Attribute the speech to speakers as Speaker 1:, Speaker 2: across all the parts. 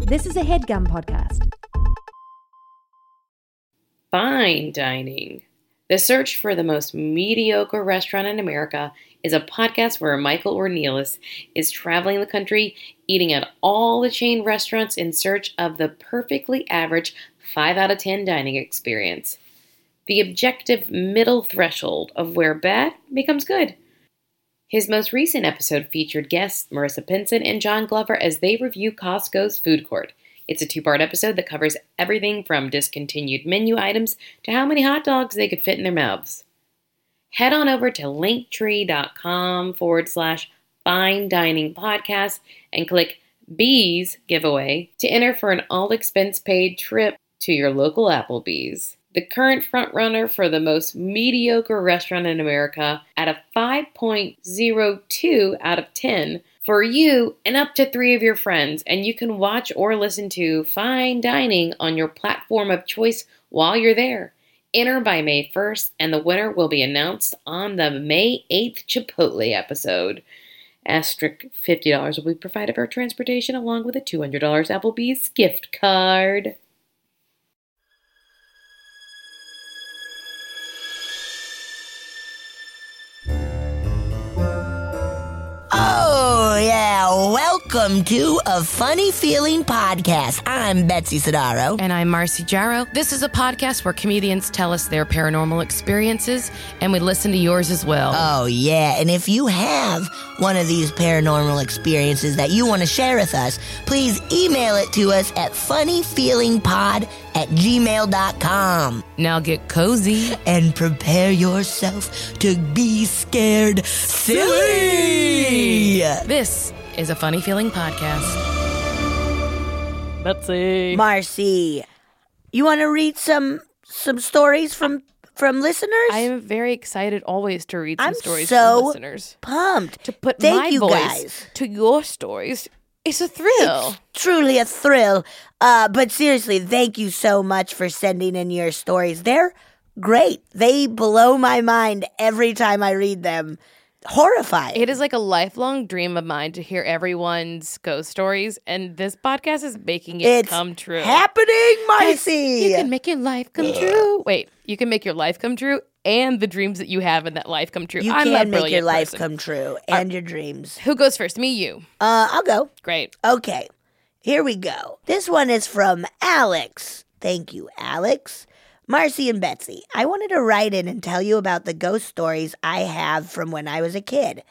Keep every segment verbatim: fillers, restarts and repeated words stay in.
Speaker 1: This is a HeadGum podcast.
Speaker 2: Fine dining. The Search for the Most Mediocre Restaurant in America is a podcast where Michael Ornelas is traveling the country, eating at all the chain restaurants in search of the perfectly average five out of ten dining experience. The objective middle threshold of where bad becomes good. His most recent episode featured guests Marissa Pinson and John Glover as they review Costco's food court. It's a two-part episode that covers everything from discontinued menu items to how many hot dogs they could fit in their mouths. Head on over to linktree.com forward slash fine dining podcast and click Bees giveaway to enter for an all-expense paid trip to your local Applebee's. The current frontrunner for the most mediocre restaurant in America at a five point oh two out of ten for you and up to three of your friends. And you can watch or listen to Fine Dining on your platform of choice while you're there. Enter by May first, and the winner will be announced on the May eighth Chipotle episode. Asterisk fifty dollars will be provided for transportation along with a two hundred dollars Applebee's gift card.
Speaker 3: Oh, yeah. Welcome to A Funny Feeling Podcast. I'm Betsy Sidaro.
Speaker 4: And I'm Marcy Jarrow. This is a podcast where comedians tell us their paranormal experiences, and we listen to yours as well.
Speaker 3: Oh, yeah. And if you have one of these paranormal experiences that you want to share with us, please email it to us at funnyfeelingpod at gmail dot com.
Speaker 4: Now get cozy.
Speaker 3: And prepare yourself to be scared silly.
Speaker 4: This is a Funny Feeling Podcast. Betsy.
Speaker 3: Marcy, you want to read some some stories from from listeners?
Speaker 4: I am very excited always to read some
Speaker 3: I'm
Speaker 4: stories
Speaker 3: so
Speaker 4: from listeners.
Speaker 3: Pumped.
Speaker 4: To put
Speaker 3: Thank
Speaker 4: my
Speaker 3: you,
Speaker 4: voice
Speaker 3: guys.
Speaker 4: to your stories is a thrill.
Speaker 3: It's truly a thrill. Uh, but seriously, thank you so much for sending in your stories. They're great. They blow my mind every time I read them. Horrifying.
Speaker 4: It is like a lifelong dream of mine to hear everyone's ghost stories, and this podcast is making it
Speaker 3: it's
Speaker 4: come true.
Speaker 3: Happening, Marcy.
Speaker 4: You can make your life come true. Wait, you can make your life come true and the dreams that you have in that life come true.
Speaker 3: You
Speaker 4: I'm
Speaker 3: can
Speaker 4: a
Speaker 3: make your
Speaker 4: brilliant
Speaker 3: life
Speaker 4: person.
Speaker 3: come true and your dreams.
Speaker 4: Who goes first? Me, you.
Speaker 3: Uh, I'll go.
Speaker 4: Great.
Speaker 3: Okay, here we go. This one is from Alex. Thank you, Alex. Marcy and Betsy, I wanted to write in and tell you about the ghost stories I have from when I was a kid.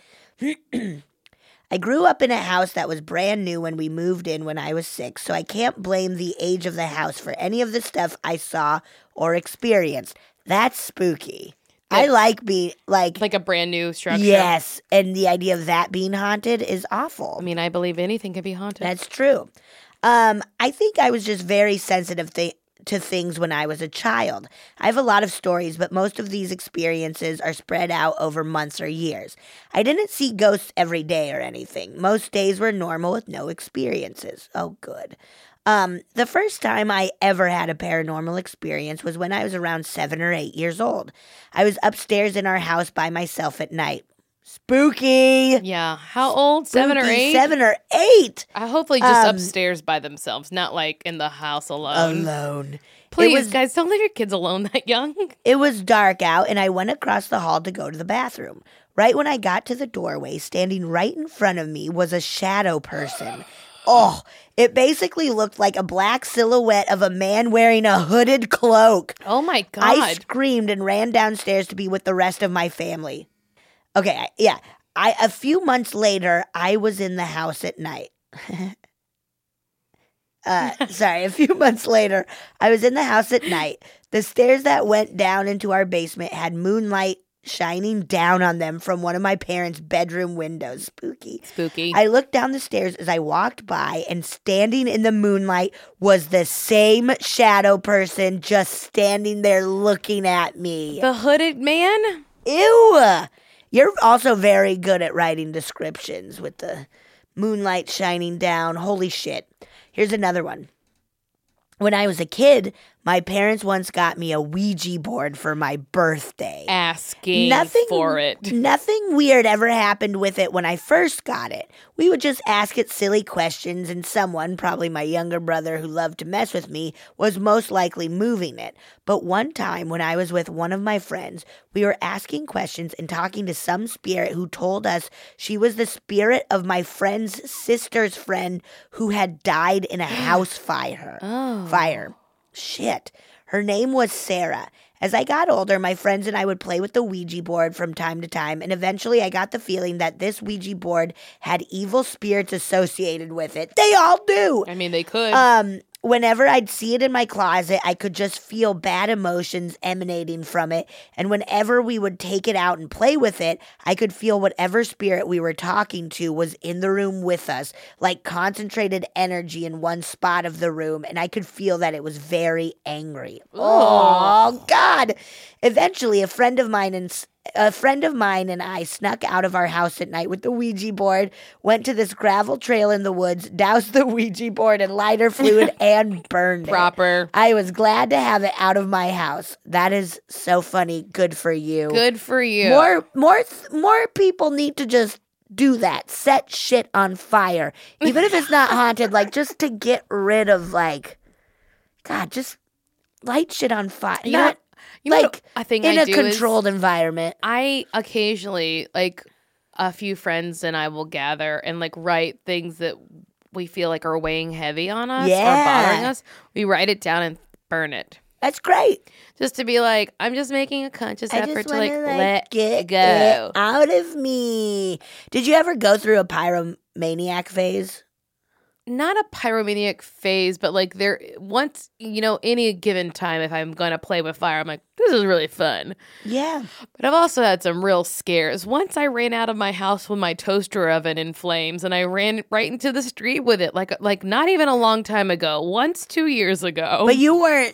Speaker 3: I grew up in a house that was brand new when we moved in when I was six, so I can't blame the age of the house for any of the stuff I saw or experienced. That's spooky. I like being, like...
Speaker 4: Like a brand new structure.
Speaker 3: Yes, and the idea of that being haunted is awful.
Speaker 4: I mean, I believe anything can be haunted.
Speaker 3: That's true. Um, I think I was just very sensitive th- to things when I was a child. I have a lot of stories, but most of these experiences are spread out over months or years. I didn't see ghosts every day or anything. Most days were normal with no experiences. Oh, good. Um, the first time I ever had a paranormal experience was when I was around seven or eight years old. I was upstairs in our house by myself at night. Spooky.
Speaker 4: Yeah. How old? Seven or
Speaker 3: Spooky.
Speaker 4: eight?
Speaker 3: Seven or eight.
Speaker 4: Uh, hopefully just
Speaker 3: Um,
Speaker 4: upstairs by themselves, not like in the house alone.
Speaker 3: Alone.
Speaker 4: Please,
Speaker 3: It was-
Speaker 4: guys, don't leave your kids alone that young.
Speaker 3: It was dark out, and I went across the hall to go to the bathroom. Right when I got to the doorway, standing right in front of me was a shadow person. Oh, it basically looked like a black silhouette of a man wearing a hooded cloak.
Speaker 4: Oh, my God.
Speaker 3: I screamed and ran downstairs to be with the rest of my family. Okay, I- yeah. I a few months later, I was in the house at night. uh, sorry, a few months later, I was in the house at night. The stairs that went down into our basement had moonlight shining down on them from one of my parents' bedroom windows. Spooky.
Speaker 4: Spooky.
Speaker 3: I looked down the stairs as I walked by, and standing in the moonlight was the same shadow person just standing there looking at me.
Speaker 4: The hooded man?
Speaker 3: Ew! You're also very good at writing descriptions with the moonlight shining down. Holy shit. Here's another one. When I was a kid, My parents once got me a Ouija board for my birthday.
Speaker 4: Asking
Speaker 3: Nothing,
Speaker 4: for it.
Speaker 3: Nothing weird ever happened with it when I first got it. We would just ask it silly questions, and someone, probably my younger brother who loved to mess with me, was most likely moving it. But one time when I was with one of my friends, we were asking questions and talking to some spirit who told us she was the spirit of my friend's sister's friend who had died in a house fire.
Speaker 4: Oh.
Speaker 3: Fire. Shit. Her name was Sarah. As I got older, my friends and I would play with the Ouija board from time to time, and eventually I got the feeling that this Ouija board had evil spirits associated with it. They all do!
Speaker 4: I mean, they could.
Speaker 3: Um, whenever I'd see it in my closet, I could just feel bad emotions emanating from it, and whenever we would take it out and play with it, I could feel whatever spirit we were talking to was in the room with us, like concentrated energy in one spot of the room, and I could feel that it was very angry. Oh, God! Eventually, a friend of mine and A friend of mine and I snuck out of our house at night with the Ouija board, went to this gravel trail in the woods, doused the Ouija board in lighter fluid, and burned it.
Speaker 4: Proper.
Speaker 3: I was glad to have it out of my house. That is so funny. Good for you.
Speaker 4: Good for you.
Speaker 3: More, more, more people need to just do that. Set shit on fire, even if it's not haunted. Like just to get rid of, like, God, just light shit on fire.
Speaker 4: You
Speaker 3: Not.
Speaker 4: know, You know
Speaker 3: like
Speaker 4: what I think
Speaker 3: in
Speaker 4: I
Speaker 3: a
Speaker 4: do
Speaker 3: controlled
Speaker 4: is
Speaker 3: environment.
Speaker 4: I occasionally, like, a few friends and I will gather and like write things that we feel like are weighing heavy on us
Speaker 3: Yeah.
Speaker 4: or bothering us. We write it down and burn it.
Speaker 3: That's great.
Speaker 4: Just to be like, I'm just making a conscious
Speaker 3: I
Speaker 4: effort
Speaker 3: just
Speaker 4: to like,
Speaker 3: want to like,
Speaker 4: let
Speaker 3: get
Speaker 4: it go.
Speaker 3: it out of me. Did you ever go through a pyromaniac phase?
Speaker 4: Not a pyromaniac phase, but like there once, you know, any given time, if I'm gonna play with fire, I'm like, this is really fun.
Speaker 3: Yeah.
Speaker 4: But I've also had some real scares. Once I ran out of my house with my toaster oven in flames, and I ran right into the street with it, like like not even a long time ago. Once two years ago.
Speaker 3: But you weren't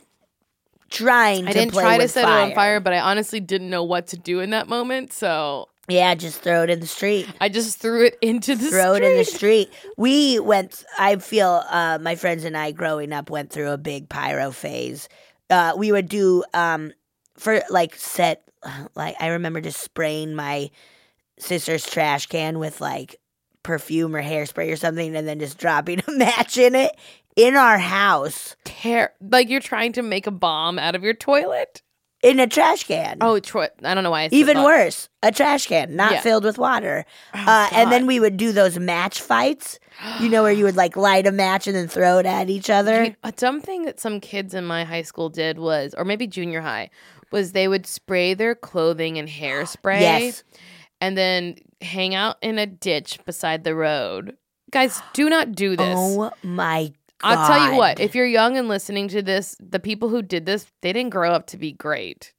Speaker 3: trying to
Speaker 4: I didn't
Speaker 3: play
Speaker 4: try to
Speaker 3: with
Speaker 4: set
Speaker 3: fire.
Speaker 4: it on fire, but I honestly didn't know what to do in that moment, so
Speaker 3: Yeah, just throw it in the street.
Speaker 4: I just threw it into the
Speaker 3: Throw
Speaker 4: street.
Speaker 3: it in the street. We went, I feel uh, my friends and I growing up went through a big pyro phase. Uh, we would do, um, for like set, like I remember just spraying my sister's trash can with like perfume or hairspray or something and then just dropping a match in it in our house.
Speaker 4: Ter- like you're trying to make a bomb out of your toilet?
Speaker 3: In a trash can.
Speaker 4: Oh, Troy, I don't know why I said
Speaker 3: Even
Speaker 4: that.
Speaker 3: worse, a trash can, not
Speaker 4: Yeah.
Speaker 3: filled with water.
Speaker 4: Oh,
Speaker 3: uh, and then
Speaker 4: God.
Speaker 3: we would do those match fights, you know, where you would like light a match and then throw it at each other.
Speaker 4: You- A dumb thing that some kids in my high school did was, or maybe junior high, was they would spray their clothing in hairspray
Speaker 3: Yes.
Speaker 4: and then hang out in a ditch beside the road. Guys, do not do this.
Speaker 3: Oh my God.
Speaker 4: I'll tell you what, if you're young and listening to this, the people who did this, they didn't grow up to be great.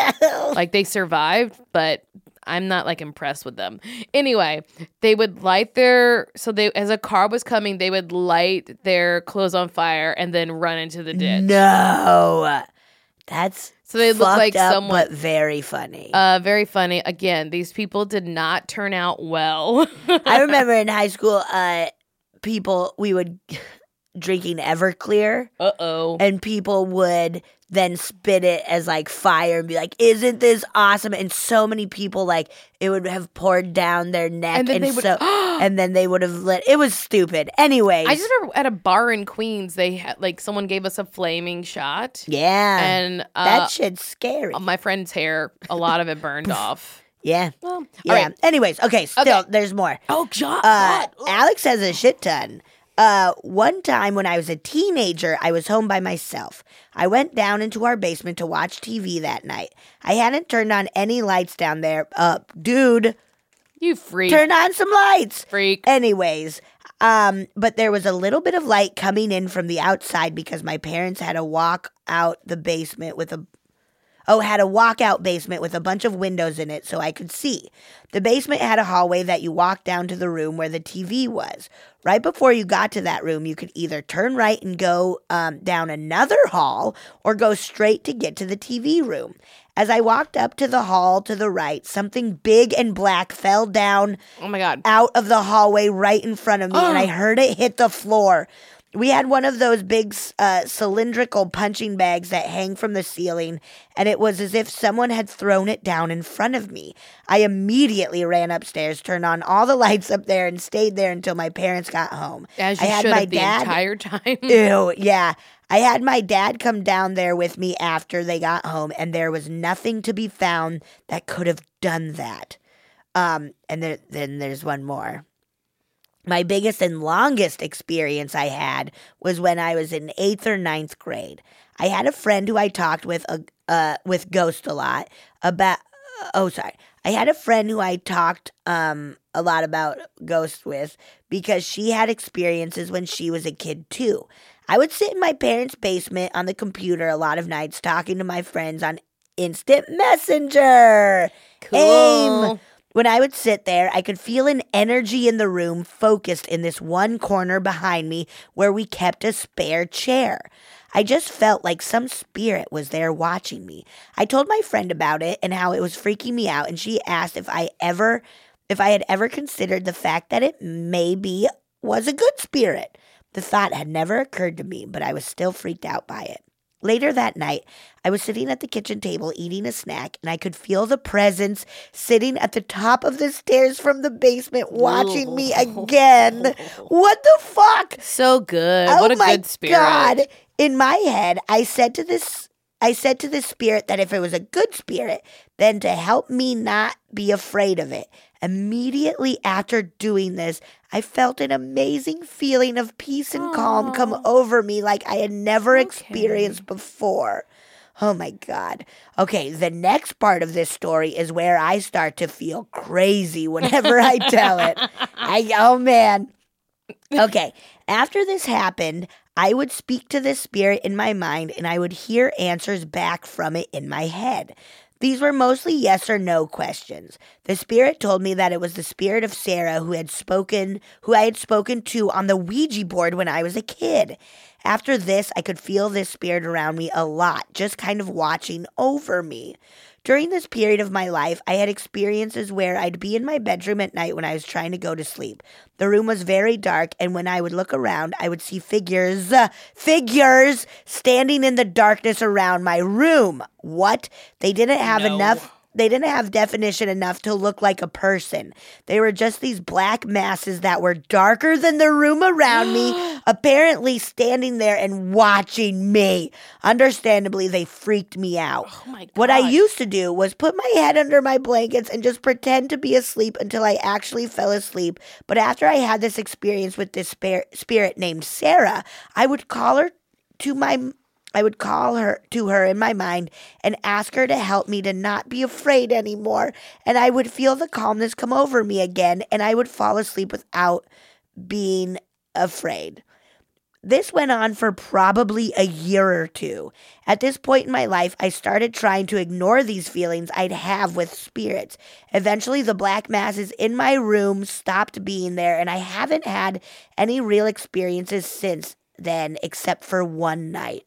Speaker 4: Like they survived, but I'm not like impressed with them. Anyway, they would light their, so they, as a car was coming, they would light their clothes on fire and then run into the ditch.
Speaker 3: No. That's
Speaker 4: So they look
Speaker 3: fucked
Speaker 4: like
Speaker 3: up,
Speaker 4: someone-
Speaker 3: but very funny.
Speaker 4: Uh, very funny. Again, these people did not turn out well.
Speaker 3: I remember in high school, uh, people, we would drinking Everclear.
Speaker 4: Uh-oh.
Speaker 3: And people would then spit it as like fire and be like, isn't this awesome? And so many people, like, it would have poured down their neck.
Speaker 4: And then
Speaker 3: and
Speaker 4: they would-
Speaker 3: so, and then they would have lit. It was stupid. Anyways.
Speaker 4: I just remember at a bar in Queens, they had, like, someone gave us a flaming shot.
Speaker 3: Yeah.
Speaker 4: And uh,
Speaker 3: that shit's scary.
Speaker 4: my friend's hair, a lot of it burned off.
Speaker 3: yeah.
Speaker 4: Well,
Speaker 3: Yeah.
Speaker 4: all right.
Speaker 3: Anyways, okay, still,
Speaker 4: Okay.
Speaker 3: there's more.
Speaker 4: Oh, God.
Speaker 3: Uh, Alex has a shit ton. Uh, one time when I was a teenager, I was home by myself. I went down into our basement to watch T V that night. I hadn't turned on any lights down there. Uh, dude,
Speaker 4: You freak.
Speaker 3: turn on some lights.
Speaker 4: freak.
Speaker 3: Anyways, um, but there was a little bit of light coming in from the outside because my parents had to walk out the basement with a Oh, had a walkout basement with a bunch of windows in it so I could see. The basement had a hallway that you walked down to the room where the T V was. Right before you got to that room, you could either turn right and go um, down another hall or go straight to get to the T V room. As I walked up to the hall to the right, something big and black fell down
Speaker 4: Oh, my God.
Speaker 3: out of the hallway right in front of me, and I heard it hit the floor. We had one of those big uh, cylindrical punching bags that hang from the ceiling, and it was as if someone had thrown it down in front of me. I immediately ran upstairs, turned on all the lights up there, and stayed there until my parents got home.
Speaker 4: As you
Speaker 3: I had
Speaker 4: should
Speaker 3: my
Speaker 4: have the
Speaker 3: dad,
Speaker 4: entire time.
Speaker 3: Ew, yeah. I had my dad come down there with me after they got home, and there was nothing to be found that could have done that. Um, and there, then there's one more. My biggest and longest experience I had was when I was in eighth or ninth grade. I had a friend who I talked with uh, uh, with Ghost a lot about. Uh, oh, sorry. I had a friend who I talked um, a lot about Ghost with because she had experiences when she was a kid too. I would sit in my parents' basement on the computer a lot of nights talking to my friends on Instant Messenger.
Speaker 4: Cool.
Speaker 3: AIM. When I would sit there, I could feel an energy in the room focused in this one corner behind me where we kept a spare chair. I just felt like some spirit was there watching me. I told my friend about it and how it was freaking me out, and she asked if I ever, if I had ever considered the fact that it maybe was a good spirit. The thought had never occurred to me, but I was still freaked out by it. Later that night, I was sitting at the kitchen table eating a snack, and I could feel the presence sitting at the top of the stairs from the basement watching me again. What the fuck?
Speaker 4: So good.
Speaker 3: Oh
Speaker 4: What a
Speaker 3: my
Speaker 4: good spirit.
Speaker 3: God. In my head, I said to this I said to the spirit that if it was a good spirit, then to help me not be afraid of it. Immediately after doing this, I felt an amazing feeling of peace and calm come
Speaker 4: Aw.
Speaker 3: over me like I had never
Speaker 4: Okay.
Speaker 3: experienced before. Oh my God. Okay, the next part of this story is where I start to feel crazy whenever I tell it. I oh man. Okay, after this happened, I would speak to this spirit in my mind and I would hear answers back from it in my head. These were mostly yes or no questions. The spirit told me that it was the spirit of Sarah who had spoken, who I had spoken to on the Ouija board when I was a kid. After this, I could feel this spirit around me a lot, just kind of watching over me. During this period of my life, I had experiences where I'd be in my bedroom at night when I was trying to go to sleep. The room was very dark, and when I would look around, I would see figures, uh, figures standing in the darkness around my room. What? They didn't have
Speaker 4: No.
Speaker 3: enough... They didn't have definition enough to look like a person. They were just these black masses that were darker than the room around me, apparently standing there and watching me. Understandably, they freaked me out.
Speaker 4: Oh my God.
Speaker 3: What I used to do was put my head under my blankets and just pretend to be asleep until I actually fell asleep. But after I had this experience with this spir- spirit named Sarah, I would call her to my I would call her to her in my mind and ask her to help me to not be afraid anymore. And I would feel the calmness come over me again, and I would fall asleep without being afraid. This went on for probably a year or two. At this point in my life, I started trying to ignore these feelings I'd have with spirits. Eventually, the black masses in my room stopped being there, and I haven't had any real experiences since then except for one night.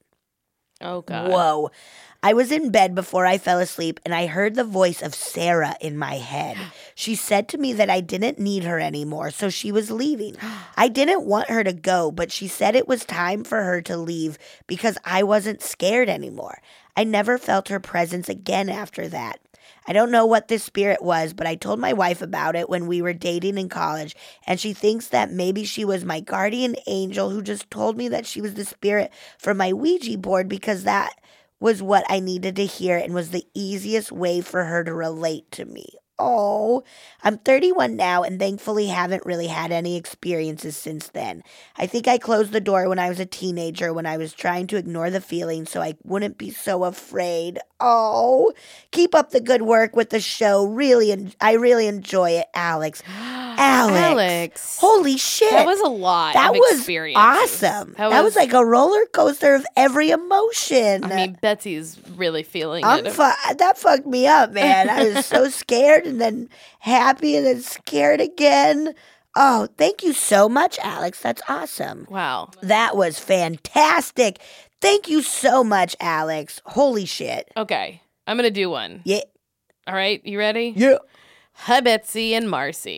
Speaker 4: Oh, God.
Speaker 3: Whoa. I was in bed before I fell asleep, and I heard the voice of Sarah in my head. She said to me that I didn't need her anymore, so she was leaving. I didn't want her to go, but she said it was time for her to leave because I wasn't scared anymore. I never felt her presence again after that. I don't know what this spirit was, but I told my wife about it when we were dating in college, and she thinks that maybe she was my guardian angel who just told me that she was the spirit from my Ouija board because that was what I needed to hear and was the easiest way for her to relate to me. Oh, I'm thirty-one now and thankfully haven't really had any experiences since then. I think I closed the door when I was a teenager when I was trying to ignore the feeling so I wouldn't be so afraid. Oh, keep up the good work with the show. Really, en- I really enjoy it, Alex. Alex.
Speaker 4: Alex.
Speaker 3: Holy shit.
Speaker 4: That was a lot
Speaker 3: That
Speaker 4: of
Speaker 3: was
Speaker 4: experiences.
Speaker 3: awesome. That,
Speaker 4: That
Speaker 3: was,
Speaker 4: was-
Speaker 3: like a roller coaster of every emotion.
Speaker 4: I mean, Betsy's really feeling
Speaker 3: I'm
Speaker 4: it.
Speaker 3: fu- that fucked me up, man. I was so scared and then happy and then scared again. Oh, thank you so much, Alex. That's awesome.
Speaker 4: Wow.
Speaker 3: That was fantastic. Thank you so much, Alex. Holy shit.
Speaker 4: Okay. I'm going to do one.
Speaker 3: Yeah.
Speaker 4: All right. You ready?
Speaker 3: Yeah.
Speaker 4: Hi, Betsy and Marcy.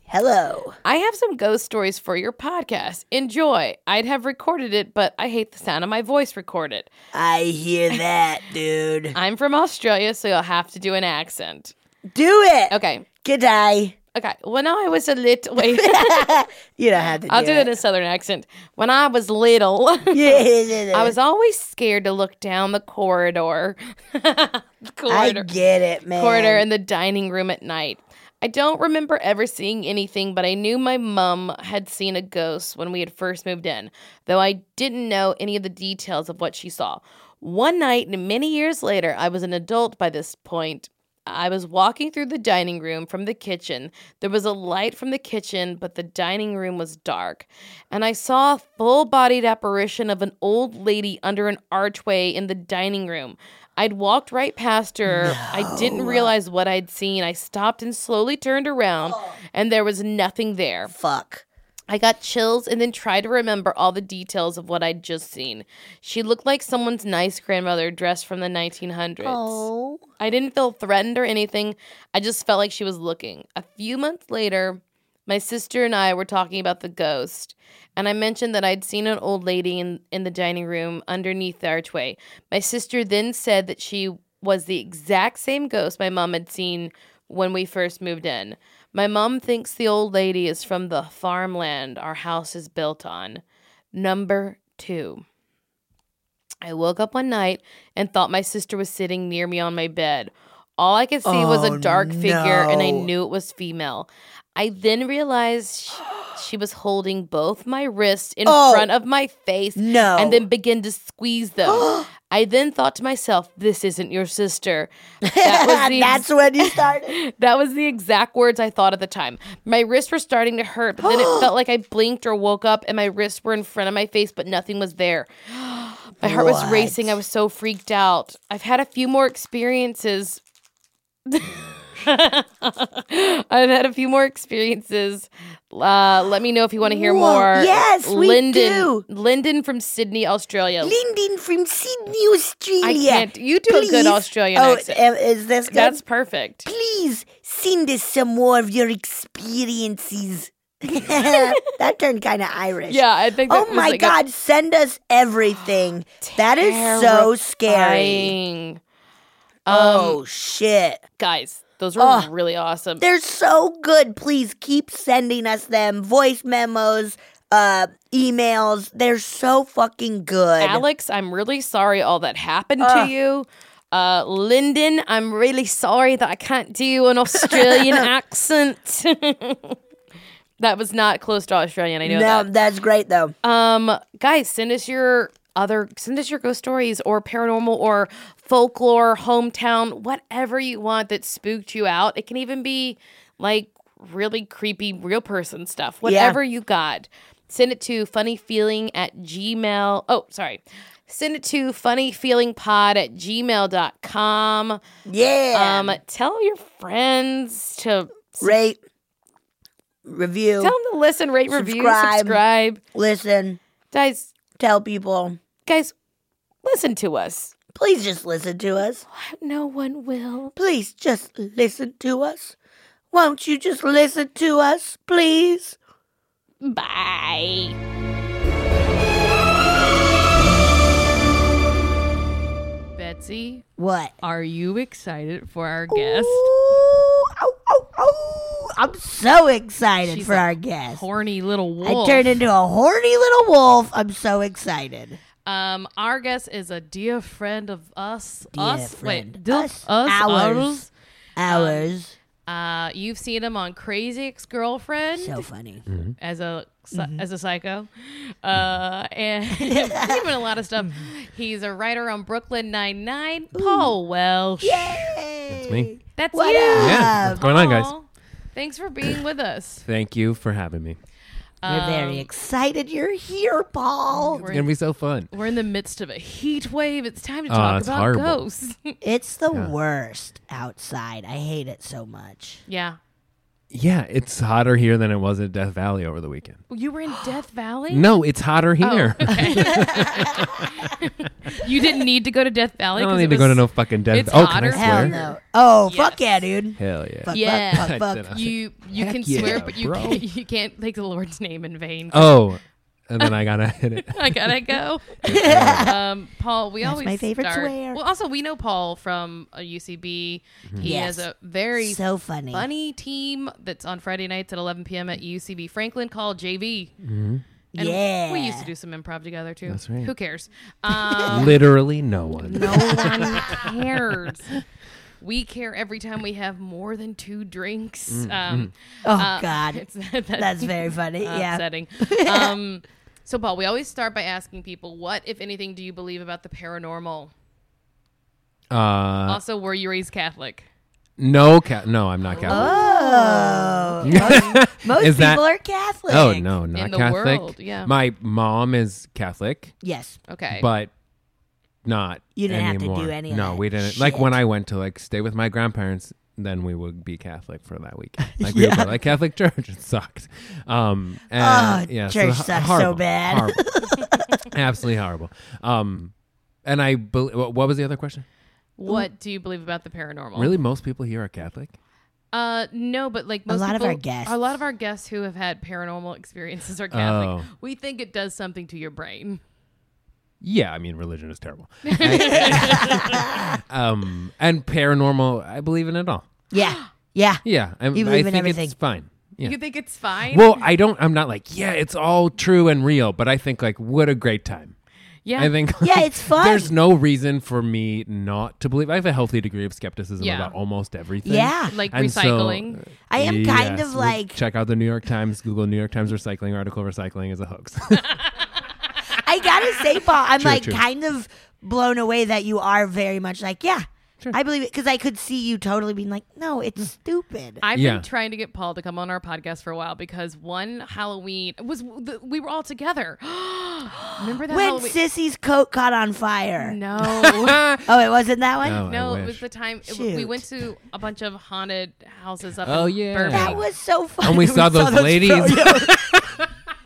Speaker 3: Hello.
Speaker 4: I have some ghost stories for your podcast. Enjoy. I'd have recorded it, but I hate the sound of my voice recorded.
Speaker 3: I hear that, dude.
Speaker 4: I'm from Australia, so you'll have to do an accent.
Speaker 3: Do it.
Speaker 4: Okay.
Speaker 3: G'day.
Speaker 4: Okay. When I was a little... Wait.
Speaker 3: You don't have to do
Speaker 4: I'll do
Speaker 3: it.
Speaker 4: it in a southern accent. When I was little...
Speaker 3: Yeah.
Speaker 4: I was always scared to look down the corridor. the corridor.
Speaker 3: I get it, man.
Speaker 4: corridor in the dining room at night. I don't remember ever seeing anything, but I knew my mom had seen a ghost when we had first moved in, though I didn't know any of the details of what she saw. One night, and many years later, I was an adult by this point. I was walking through the dining room from the kitchen. There was a light from the kitchen, but the dining room was dark. And I saw a full-bodied apparition of an old lady under an archway in the dining room. I'd walked right past her. No. I didn't realize what I'd seen. I stopped and slowly turned around, oh. and there was nothing there.
Speaker 3: Fuck.
Speaker 4: I got chills and then tried to remember all the details of what I'd just seen. She looked like someone's nice grandmother dressed from the nineteen hundreds.
Speaker 3: Oh.
Speaker 4: I didn't feel threatened or anything. I just felt like she was looking. A few months later, my sister and I were talking about the ghost, and I mentioned that I'd seen an old lady in, in the dining room underneath the archway. My sister then said that she was the exact same ghost my mom had seen when we first moved in. My mom thinks the old lady is from the farmland our house is built on. Number two. I woke up one night and thought my sister was sitting near me on my bed. All I could see oh, was a dark
Speaker 3: no.
Speaker 4: figure, and I knew it was female. I then realized she, she was holding both my wrists in
Speaker 3: oh,
Speaker 4: front of my face
Speaker 3: no.
Speaker 4: and then began to squeeze them. I then thought to myself, this isn't your sister. That was the
Speaker 3: That's
Speaker 4: ex-
Speaker 3: when you started.
Speaker 4: That was the exact words I thought at the time. My wrists were starting to hurt, but then it felt like I blinked or woke up and my wrists were in front of my face, but nothing was there. My heart
Speaker 3: what?
Speaker 4: was racing. I was so freaked out. I've had a few more experiences. I've had a few more experiences. Uh, let me know if you want to hear
Speaker 3: Whoa,
Speaker 4: more.
Speaker 3: yes, we
Speaker 4: Lyndon,
Speaker 3: do.
Speaker 4: Lyndon from Sydney, Australia.
Speaker 3: Lyndon from Sydney, Australia.
Speaker 4: I can't. You do
Speaker 3: Please.
Speaker 4: a good Australian
Speaker 3: oh,
Speaker 4: accent.
Speaker 3: uh, is this good?
Speaker 4: That's perfect.
Speaker 3: Please send us some more of your experiences. That turned kind of Irish.
Speaker 4: Yeah, I think that
Speaker 3: Oh
Speaker 4: was
Speaker 3: my
Speaker 4: like
Speaker 3: God, send us everything. That is so scary.
Speaker 4: Terrifying. Um,
Speaker 3: Oh, shit.
Speaker 4: guys, those were
Speaker 3: Oh,
Speaker 4: really awesome.
Speaker 3: They're so good. Please keep sending us them. Voice memos, uh, emails. They're so fucking good.
Speaker 4: Alex, I'm really sorry all that happened
Speaker 3: Uh.
Speaker 4: to you. Uh, Lyndon, I'm really sorry that I can't do an Australian accent. That was not close to Australian, I know
Speaker 3: no,
Speaker 4: that.
Speaker 3: that's great though.
Speaker 4: Um, guys, send us your other, send us your ghost stories or paranormal or folklore, hometown, whatever you want that spooked you out. It can even be like really creepy real person stuff. Whatever you got. Send it to funnyfeeling at gmail. Oh, sorry. Send it to funnyfeelingpod at gmail dot com.
Speaker 3: Yeah.
Speaker 4: Um, tell your friends to
Speaker 3: Rate, review,
Speaker 4: tell them to listen, rate, review,
Speaker 3: Subscribe.
Speaker 4: subscribe.
Speaker 3: listen,
Speaker 4: Guys,
Speaker 3: tell people.
Speaker 4: guys, listen to us.
Speaker 3: Please just listen to us.
Speaker 4: No one will.
Speaker 3: Please just listen to us. Won't you just listen to us, please?
Speaker 4: Bye. Betsy,
Speaker 3: What?
Speaker 4: are you excited for our guest?
Speaker 3: Ooh, oh, oh, oh. I'm so excited
Speaker 4: She's
Speaker 3: for
Speaker 4: a
Speaker 3: our guest.
Speaker 4: Horny little
Speaker 3: I
Speaker 4: wolf.
Speaker 3: turned into a horny little wolf. I'm so excited.
Speaker 4: Um, our guest is a dear friend of us.
Speaker 3: Dear
Speaker 4: us,
Speaker 3: friend.
Speaker 4: wait, dear-
Speaker 3: Us.
Speaker 4: us,
Speaker 3: Ours. Ours.
Speaker 4: Uh, you've seen him on Crazy Ex-Girlfriend
Speaker 3: so funny.
Speaker 4: as a
Speaker 3: Mm-hmm.
Speaker 4: as a psycho, uh, and even a lot of stuff. He's a writer on Brooklyn Nine-Nine. Paul Welsh.
Speaker 3: Yay!
Speaker 5: That's me.
Speaker 4: That's
Speaker 3: What
Speaker 4: you.
Speaker 3: up?
Speaker 5: Yeah, what's going on, guys?
Speaker 4: Aw. Thanks for being with us.
Speaker 5: Thank you for having me.
Speaker 3: We're very
Speaker 4: Um,
Speaker 3: excited you're here, Paul.
Speaker 5: It's gonna be so fun.
Speaker 4: We're in the midst of a heat wave. It's time to
Speaker 5: Oh,
Speaker 4: talk
Speaker 5: it's
Speaker 4: about
Speaker 5: horrible.
Speaker 4: ghosts.
Speaker 3: It's the
Speaker 5: Yeah.
Speaker 3: worst outside. I hate it so much.
Speaker 4: Yeah.
Speaker 5: Yeah, it's hotter here than it was at Death Valley over the weekend.
Speaker 4: You were in Death Valley?
Speaker 5: No, it's hotter here.
Speaker 4: Oh, okay. You didn't need to go to Death Valley?
Speaker 5: I don't
Speaker 4: 'cause
Speaker 5: need
Speaker 4: it
Speaker 5: to go
Speaker 4: was-
Speaker 5: to no fucking Death
Speaker 4: it's
Speaker 5: Valley. Oh, can
Speaker 4: hotter
Speaker 5: I
Speaker 3: Hell
Speaker 5: swear?
Speaker 3: no. Oh,
Speaker 4: Yes.
Speaker 3: fuck yeah, dude.
Speaker 5: Hell yeah.
Speaker 3: Fuck,
Speaker 4: Yeah.
Speaker 3: fuck, fuck,
Speaker 5: I
Speaker 3: fuck.
Speaker 5: did
Speaker 4: You you
Speaker 5: Heck
Speaker 4: can
Speaker 5: yeah,
Speaker 4: swear, but you
Speaker 5: bro.
Speaker 4: can't, you can't take the Lord's name in vain.
Speaker 5: Oh, and then I gotta hit it.
Speaker 4: I gotta go. um, Paul, we
Speaker 3: That's
Speaker 4: always
Speaker 3: my favorite
Speaker 4: start.
Speaker 3: swear.
Speaker 4: Well, also we know Paul from uh, U C B. He
Speaker 3: Yes.
Speaker 4: has a very
Speaker 3: So funny.
Speaker 4: funny team that's on Friday nights at eleven p.m. at U C B Franklin called J V.
Speaker 5: Mm-hmm.
Speaker 4: And
Speaker 3: Yeah.
Speaker 4: we used to do some improv together too.
Speaker 5: That's right.
Speaker 4: Who cares? Um,
Speaker 5: Literally no one.
Speaker 4: no one cares. We care every time we have more than two drinks.
Speaker 5: Mm,
Speaker 4: Um,
Speaker 3: Oh,
Speaker 4: uh,
Speaker 3: God.
Speaker 4: it's,
Speaker 3: That's very funny. Yeah.
Speaker 4: upsetting. um, so, Paul, we always start by asking people, what, if anything, do you believe about the paranormal?
Speaker 5: Uh,
Speaker 4: Also, were you raised Catholic?
Speaker 5: no, ca- no, I'm not Catholic.
Speaker 3: Oh. most most
Speaker 5: Is
Speaker 3: people
Speaker 5: that-
Speaker 3: are Catholic.
Speaker 5: Oh no, not
Speaker 4: In the
Speaker 5: Catholic.
Speaker 4: world, yeah.
Speaker 5: My mom is Catholic,
Speaker 3: Yes.
Speaker 4: Okay.
Speaker 5: but not.
Speaker 3: You didn't have to
Speaker 5: anymore.
Speaker 3: do any of
Speaker 5: No,
Speaker 3: that
Speaker 5: we didn't. Like
Speaker 3: shit.
Speaker 5: when I went to like stay with my grandparents, then we would be Catholic for that weekend. Like we would
Speaker 3: Yeah.
Speaker 5: go like Catholic church. It sucked. Um,
Speaker 3: Oh,
Speaker 5: and, yeah,
Speaker 3: church
Speaker 5: so,
Speaker 3: sucks so
Speaker 5: horrible,
Speaker 3: bad.
Speaker 5: horrible. Absolutely horrible. Um, and I bel what what was the other question?
Speaker 4: what do you believe about the paranormal?
Speaker 5: Really, most people here are Catholic.
Speaker 4: Uh, no, but like
Speaker 3: A
Speaker 4: most
Speaker 3: lot of
Speaker 4: people,
Speaker 3: our guests.
Speaker 4: a lot of our guests who have had paranormal experiences are Catholic.
Speaker 5: Oh.
Speaker 4: We think it does something to your brain.
Speaker 5: Yeah, I mean, religion is terrible. um, and paranormal, I believe in it all.
Speaker 3: Yeah. Yeah.
Speaker 5: Yeah, I,
Speaker 3: You
Speaker 5: I
Speaker 3: believe in
Speaker 5: think
Speaker 3: everything.
Speaker 5: it's fine. Yeah.
Speaker 4: You think it's fine?
Speaker 5: Well, I don't. I'm not like, yeah, it's all true and real. But I think like, what a great time.
Speaker 4: yeah.
Speaker 5: I think.
Speaker 3: Yeah,
Speaker 5: like,
Speaker 3: it's fun.
Speaker 5: There's no reason for me not to believe. I have a healthy degree of skepticism
Speaker 4: Yeah.
Speaker 5: about almost everything.
Speaker 3: Yeah.
Speaker 4: like
Speaker 5: And so,
Speaker 4: recycling.
Speaker 3: I am kind
Speaker 5: yes,
Speaker 3: of
Speaker 5: we-
Speaker 3: like
Speaker 5: check out the New York Times. Google New York Times recycling article. Recycling is a hoax.
Speaker 3: I gotta say, Paul, I'm
Speaker 5: True,
Speaker 3: like
Speaker 5: true.
Speaker 3: kind of blown away that you are very much like, yeah, I believe it, because I could see you totally being like, no, it's stupid.
Speaker 4: I've
Speaker 5: Yeah.
Speaker 4: been trying to get Paul to come on our podcast for a while because one Halloween was the, we were all together. Remember that
Speaker 3: When
Speaker 4: Halloween?
Speaker 3: Sissy's coat caught on fire.
Speaker 4: no,
Speaker 3: Oh, it wasn't that one?
Speaker 5: No, I
Speaker 4: no, it was
Speaker 5: wish.
Speaker 4: the time it- we
Speaker 3: Shoot.
Speaker 4: went to a bunch of haunted houses up.
Speaker 5: Oh,
Speaker 4: in
Speaker 5: yeah.
Speaker 4: Burbank.
Speaker 3: That was so fun.
Speaker 5: And we saw those ladies.
Speaker 3: froyo-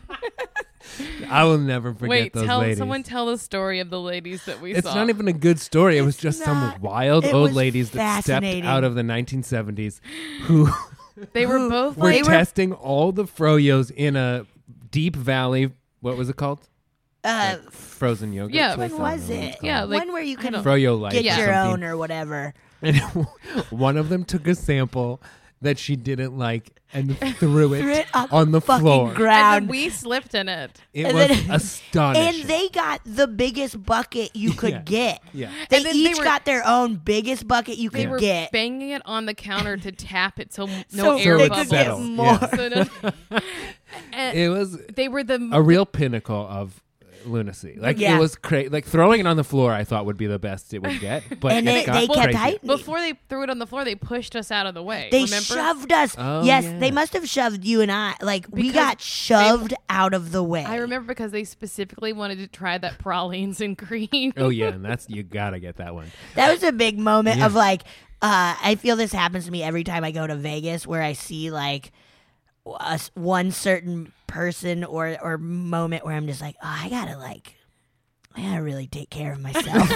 Speaker 5: I will never forget
Speaker 4: Wait,
Speaker 5: those
Speaker 4: tell
Speaker 5: ladies.
Speaker 4: someone tell the story of the ladies that we
Speaker 5: It's
Speaker 4: saw.
Speaker 5: not even a good story. It was
Speaker 3: It's
Speaker 5: just
Speaker 3: not.
Speaker 5: some wild
Speaker 3: It
Speaker 5: old
Speaker 3: was
Speaker 5: ladies that stepped
Speaker 3: fascinating.
Speaker 5: out of the nineteen seventies who
Speaker 4: They were both
Speaker 5: were
Speaker 3: They
Speaker 4: like
Speaker 3: were-
Speaker 5: testing all the froyos in a deep valley. What was it called?
Speaker 3: Uh,
Speaker 5: Frozen yogurt.
Speaker 4: Yeah.
Speaker 3: when was it?
Speaker 4: Yeah, like-
Speaker 3: one where you can
Speaker 5: Froyo light.
Speaker 3: get
Speaker 5: or
Speaker 3: your
Speaker 5: something.
Speaker 3: own or whatever.
Speaker 5: And one of them took a sample that she didn't like and threw it,
Speaker 3: Threw it on
Speaker 5: on the
Speaker 3: fucking
Speaker 5: floor.
Speaker 4: and
Speaker 3: ground.
Speaker 4: then we slipped in it.
Speaker 5: It
Speaker 3: And
Speaker 5: was
Speaker 3: then-
Speaker 5: astonishing.
Speaker 3: And they got the biggest bucket you could
Speaker 5: Yeah.
Speaker 3: get.
Speaker 5: yeah.
Speaker 3: They
Speaker 4: And then they
Speaker 3: each
Speaker 4: were-
Speaker 3: got their own biggest bucket you
Speaker 4: They
Speaker 3: could
Speaker 4: were
Speaker 3: get.
Speaker 4: banging it on the counter to tap it so no
Speaker 3: So
Speaker 4: air
Speaker 3: they
Speaker 5: it
Speaker 3: could
Speaker 4: bubbles.
Speaker 3: get
Speaker 5: settle.
Speaker 3: more.
Speaker 5: Yeah.
Speaker 4: So no- and
Speaker 5: It was
Speaker 4: they were the
Speaker 5: a real pinnacle of lunacy. Like
Speaker 3: Yeah.
Speaker 5: it was crazy. Like throwing it on the floor, I thought would be the best it would get, but
Speaker 3: And
Speaker 5: it
Speaker 3: it-
Speaker 5: got
Speaker 3: they kept
Speaker 5: crazy.
Speaker 3: hiding.
Speaker 4: before they threw it on the floor. They pushed us out of the way.
Speaker 3: They
Speaker 4: remember?
Speaker 3: shoved us.
Speaker 5: Oh,
Speaker 3: yes,
Speaker 5: yeah.
Speaker 3: they must have shoved you and I. Like we
Speaker 4: Because
Speaker 3: got shoved out of the way.
Speaker 4: I remember because they specifically wanted to try that pralines and cream.
Speaker 5: Oh yeah, and that's you gotta get that one.
Speaker 3: That was a big moment
Speaker 5: Yeah.
Speaker 3: of like, uh, I feel this happens to me every time I go to Vegas, where I see like a s one certain person or or moment where I'm just like, oh, I gotta like, I gotta really take care of myself.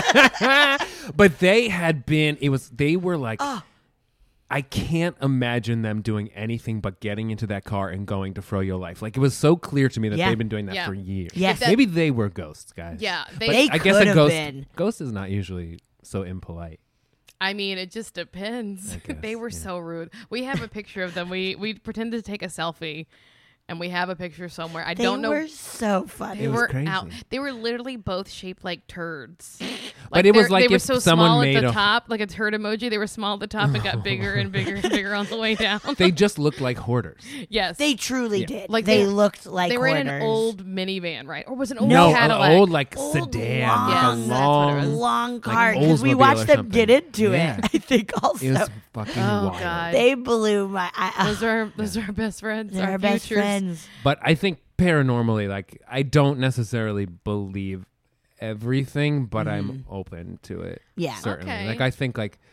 Speaker 5: But they had been. It was. They were like.
Speaker 3: Oh.
Speaker 5: I can't imagine them doing anything but getting into that car and going to Froyo Life. Like it was so clear to me that
Speaker 3: Yeah.
Speaker 5: they've been doing that
Speaker 4: Yeah.
Speaker 5: for years.
Speaker 3: Yes.
Speaker 4: That-
Speaker 5: Maybe they were ghosts, guys.
Speaker 4: Yeah, they.
Speaker 5: But
Speaker 3: They
Speaker 5: I guess a
Speaker 3: could have
Speaker 5: ghost.
Speaker 3: been.
Speaker 5: Ghost is not usually so impolite.
Speaker 4: I mean, it just depends.
Speaker 5: I guess,
Speaker 4: They were
Speaker 5: yeah.
Speaker 4: so rude. We have a picture of them. We we pretended to take a selfie, and we have a picture somewhere. I
Speaker 3: they
Speaker 4: don't know.
Speaker 3: were so funny.
Speaker 4: They
Speaker 5: It was
Speaker 4: were
Speaker 5: crazy.
Speaker 4: out. They were literally both shaped like turds.
Speaker 5: But it was
Speaker 4: they're-
Speaker 5: like
Speaker 4: they were
Speaker 5: if
Speaker 4: so
Speaker 5: someone
Speaker 4: small
Speaker 5: made
Speaker 4: at the
Speaker 5: a-
Speaker 4: top, like a turd emoji. They were small at the top and got bigger and bigger and bigger on the way down.
Speaker 5: They just looked like hoarders.
Speaker 4: yes,
Speaker 3: They truly
Speaker 5: Yeah.
Speaker 3: did.
Speaker 4: Like
Speaker 3: they,
Speaker 4: they-
Speaker 3: looked like
Speaker 4: they were in an
Speaker 3: hoarders.
Speaker 4: old minivan, right? Or was it an old
Speaker 3: No,
Speaker 5: an
Speaker 4: Cadillac?
Speaker 5: old like
Speaker 3: Old,
Speaker 5: sedan,
Speaker 3: long,
Speaker 5: like
Speaker 4: Yes,
Speaker 5: a
Speaker 4: that's what it
Speaker 5: long,
Speaker 4: was.
Speaker 3: long
Speaker 5: like
Speaker 3: car
Speaker 5: an
Speaker 3: because we
Speaker 5: Oldsmobile
Speaker 3: watched
Speaker 5: or
Speaker 3: them
Speaker 5: something.
Speaker 3: get into
Speaker 5: Yeah.
Speaker 3: it. I think also
Speaker 5: It was fucking
Speaker 4: Oh,
Speaker 5: wild.
Speaker 4: God.
Speaker 3: they blew my. I, uh,
Speaker 4: Those are those are our best friends.
Speaker 3: they're
Speaker 4: our
Speaker 3: our best
Speaker 4: futures.
Speaker 3: friends.
Speaker 5: But I think paranormally, like I don't necessarily believe everything, but I'm open to it.
Speaker 3: Yeah.
Speaker 5: certainly.
Speaker 4: Okay.
Speaker 5: Like I think like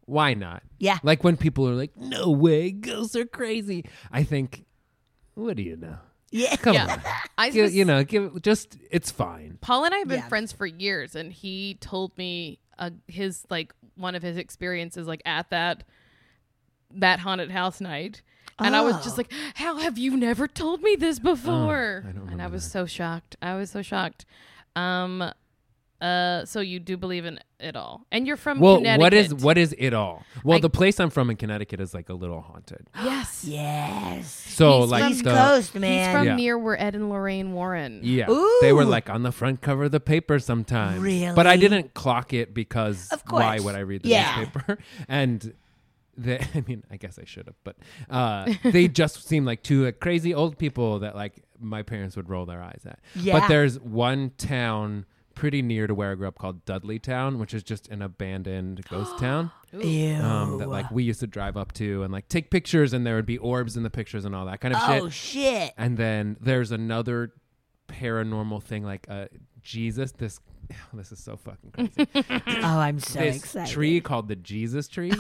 Speaker 5: why not?
Speaker 3: Yeah.
Speaker 5: Like when people are like, no way, ghosts are crazy. I think, what do you know?
Speaker 3: Yeah.
Speaker 5: Come
Speaker 4: Yeah.
Speaker 5: on.
Speaker 4: I
Speaker 5: Give-
Speaker 4: was-
Speaker 5: you know, give just it's fine.
Speaker 4: Paul and I have been
Speaker 3: Yeah.
Speaker 4: friends for years, and he told me uh, his like one of his experiences like at that that haunted house night, and I was
Speaker 3: Oh.
Speaker 4: just like, "How have you never told me this before?"
Speaker 5: I don't
Speaker 4: and I
Speaker 5: remember
Speaker 4: was
Speaker 5: that.
Speaker 4: so shocked. I was so shocked. Um, uh, so you do believe in it all, and you're from
Speaker 5: Well,
Speaker 4: Connecticut.
Speaker 5: what is what is it all? Well,
Speaker 4: I-
Speaker 5: the place I'm from in Connecticut is like a little haunted.
Speaker 4: Yes,
Speaker 3: Yes.
Speaker 5: So
Speaker 4: He's
Speaker 5: like
Speaker 3: East
Speaker 5: the
Speaker 3: Coast,
Speaker 4: he's
Speaker 3: man.
Speaker 4: from
Speaker 5: Yeah.
Speaker 4: near where Ed and Lorraine Warren.
Speaker 5: yeah, they were
Speaker 3: Ooh.
Speaker 5: like on the front cover of the paper sometimes.
Speaker 3: Really?
Speaker 5: But I didn't clock it because
Speaker 3: Of
Speaker 5: why
Speaker 3: course.
Speaker 5: would I read the
Speaker 3: Yeah.
Speaker 5: newspaper? And they, I mean, I guess I should have, but uh, they just seemed like two like, crazy old people that like my parents would roll their eyes at.
Speaker 3: Yeah.
Speaker 5: But there's one town pretty near to where I grew up called Dudleytown, which is just an abandoned ghost town.
Speaker 3: Ew.
Speaker 5: Um, that like we used to drive up to and like take pictures, and there would be orbs in the pictures and all that kind of shit.
Speaker 3: oh, shit.
Speaker 5: And then there's another paranormal thing, like uh, Jesus. This this is so fucking crazy.
Speaker 3: Oh, I'm so
Speaker 5: this
Speaker 3: excited.
Speaker 5: tree called the Jesus tree,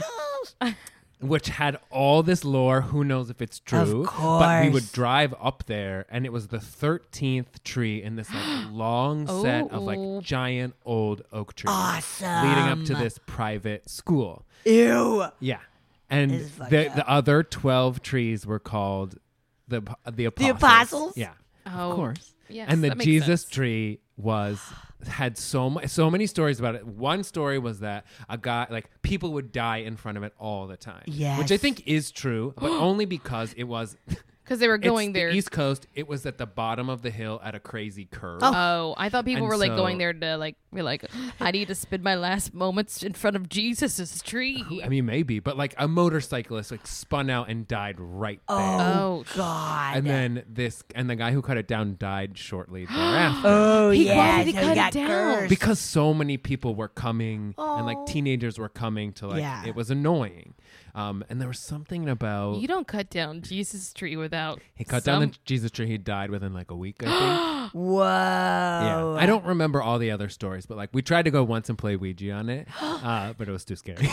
Speaker 5: which had all this lore. Who knows if it's true? But we would
Speaker 3: course.
Speaker 5: drive up there, and it was the thirteenth tree in this like long set of
Speaker 4: Oh.
Speaker 5: like giant old oak trees,
Speaker 3: Awesome.
Speaker 5: leading up to this private school.
Speaker 3: Ew.
Speaker 5: Yeah, and
Speaker 3: This is fucked
Speaker 5: the
Speaker 3: up.
Speaker 5: the other twelve trees were called the the apostles.
Speaker 3: apostles?
Speaker 5: Yeah,
Speaker 4: Oh,
Speaker 5: of course.
Speaker 4: yes,
Speaker 5: and the
Speaker 4: that makes
Speaker 5: Jesus
Speaker 4: sense.
Speaker 5: tree was had so mu- so many stories about it. One story was that a guy like people would die in front of it all the time.
Speaker 3: Yes.
Speaker 5: which I think is true, but only because it was
Speaker 4: because they were going
Speaker 5: it's
Speaker 4: there.
Speaker 5: the East Coast. It was at the bottom of the hill at a crazy curve.
Speaker 4: Oh, I thought people
Speaker 5: And
Speaker 4: were like
Speaker 5: so-
Speaker 4: going there to like be like, I need to spend my last moments in front of Jesus's tree.
Speaker 5: I mean, maybe, but like a motorcyclist like spun out and died right there.
Speaker 3: Oh,
Speaker 4: Oh,
Speaker 3: God.
Speaker 5: And then this, and the guy who cut it down died shortly thereafter.
Speaker 3: oh,
Speaker 4: He-
Speaker 3: yeah.
Speaker 4: why did he
Speaker 3: so
Speaker 4: cut it
Speaker 3: got
Speaker 4: down?
Speaker 3: cursed.
Speaker 5: Because so many people were coming and like
Speaker 3: Oh.
Speaker 5: teenagers were coming to like,
Speaker 3: Yeah.
Speaker 5: it was annoying. Um, and there was something about,
Speaker 4: you don't cut down Jesus' tree without.
Speaker 5: he cut
Speaker 4: some-
Speaker 5: down the Jesus tree. He died within like a week, I think.
Speaker 3: Whoa.
Speaker 5: Yeah. I don't remember all the other stories, but like we tried to go once and play Ouija on it, uh, but it was too scary.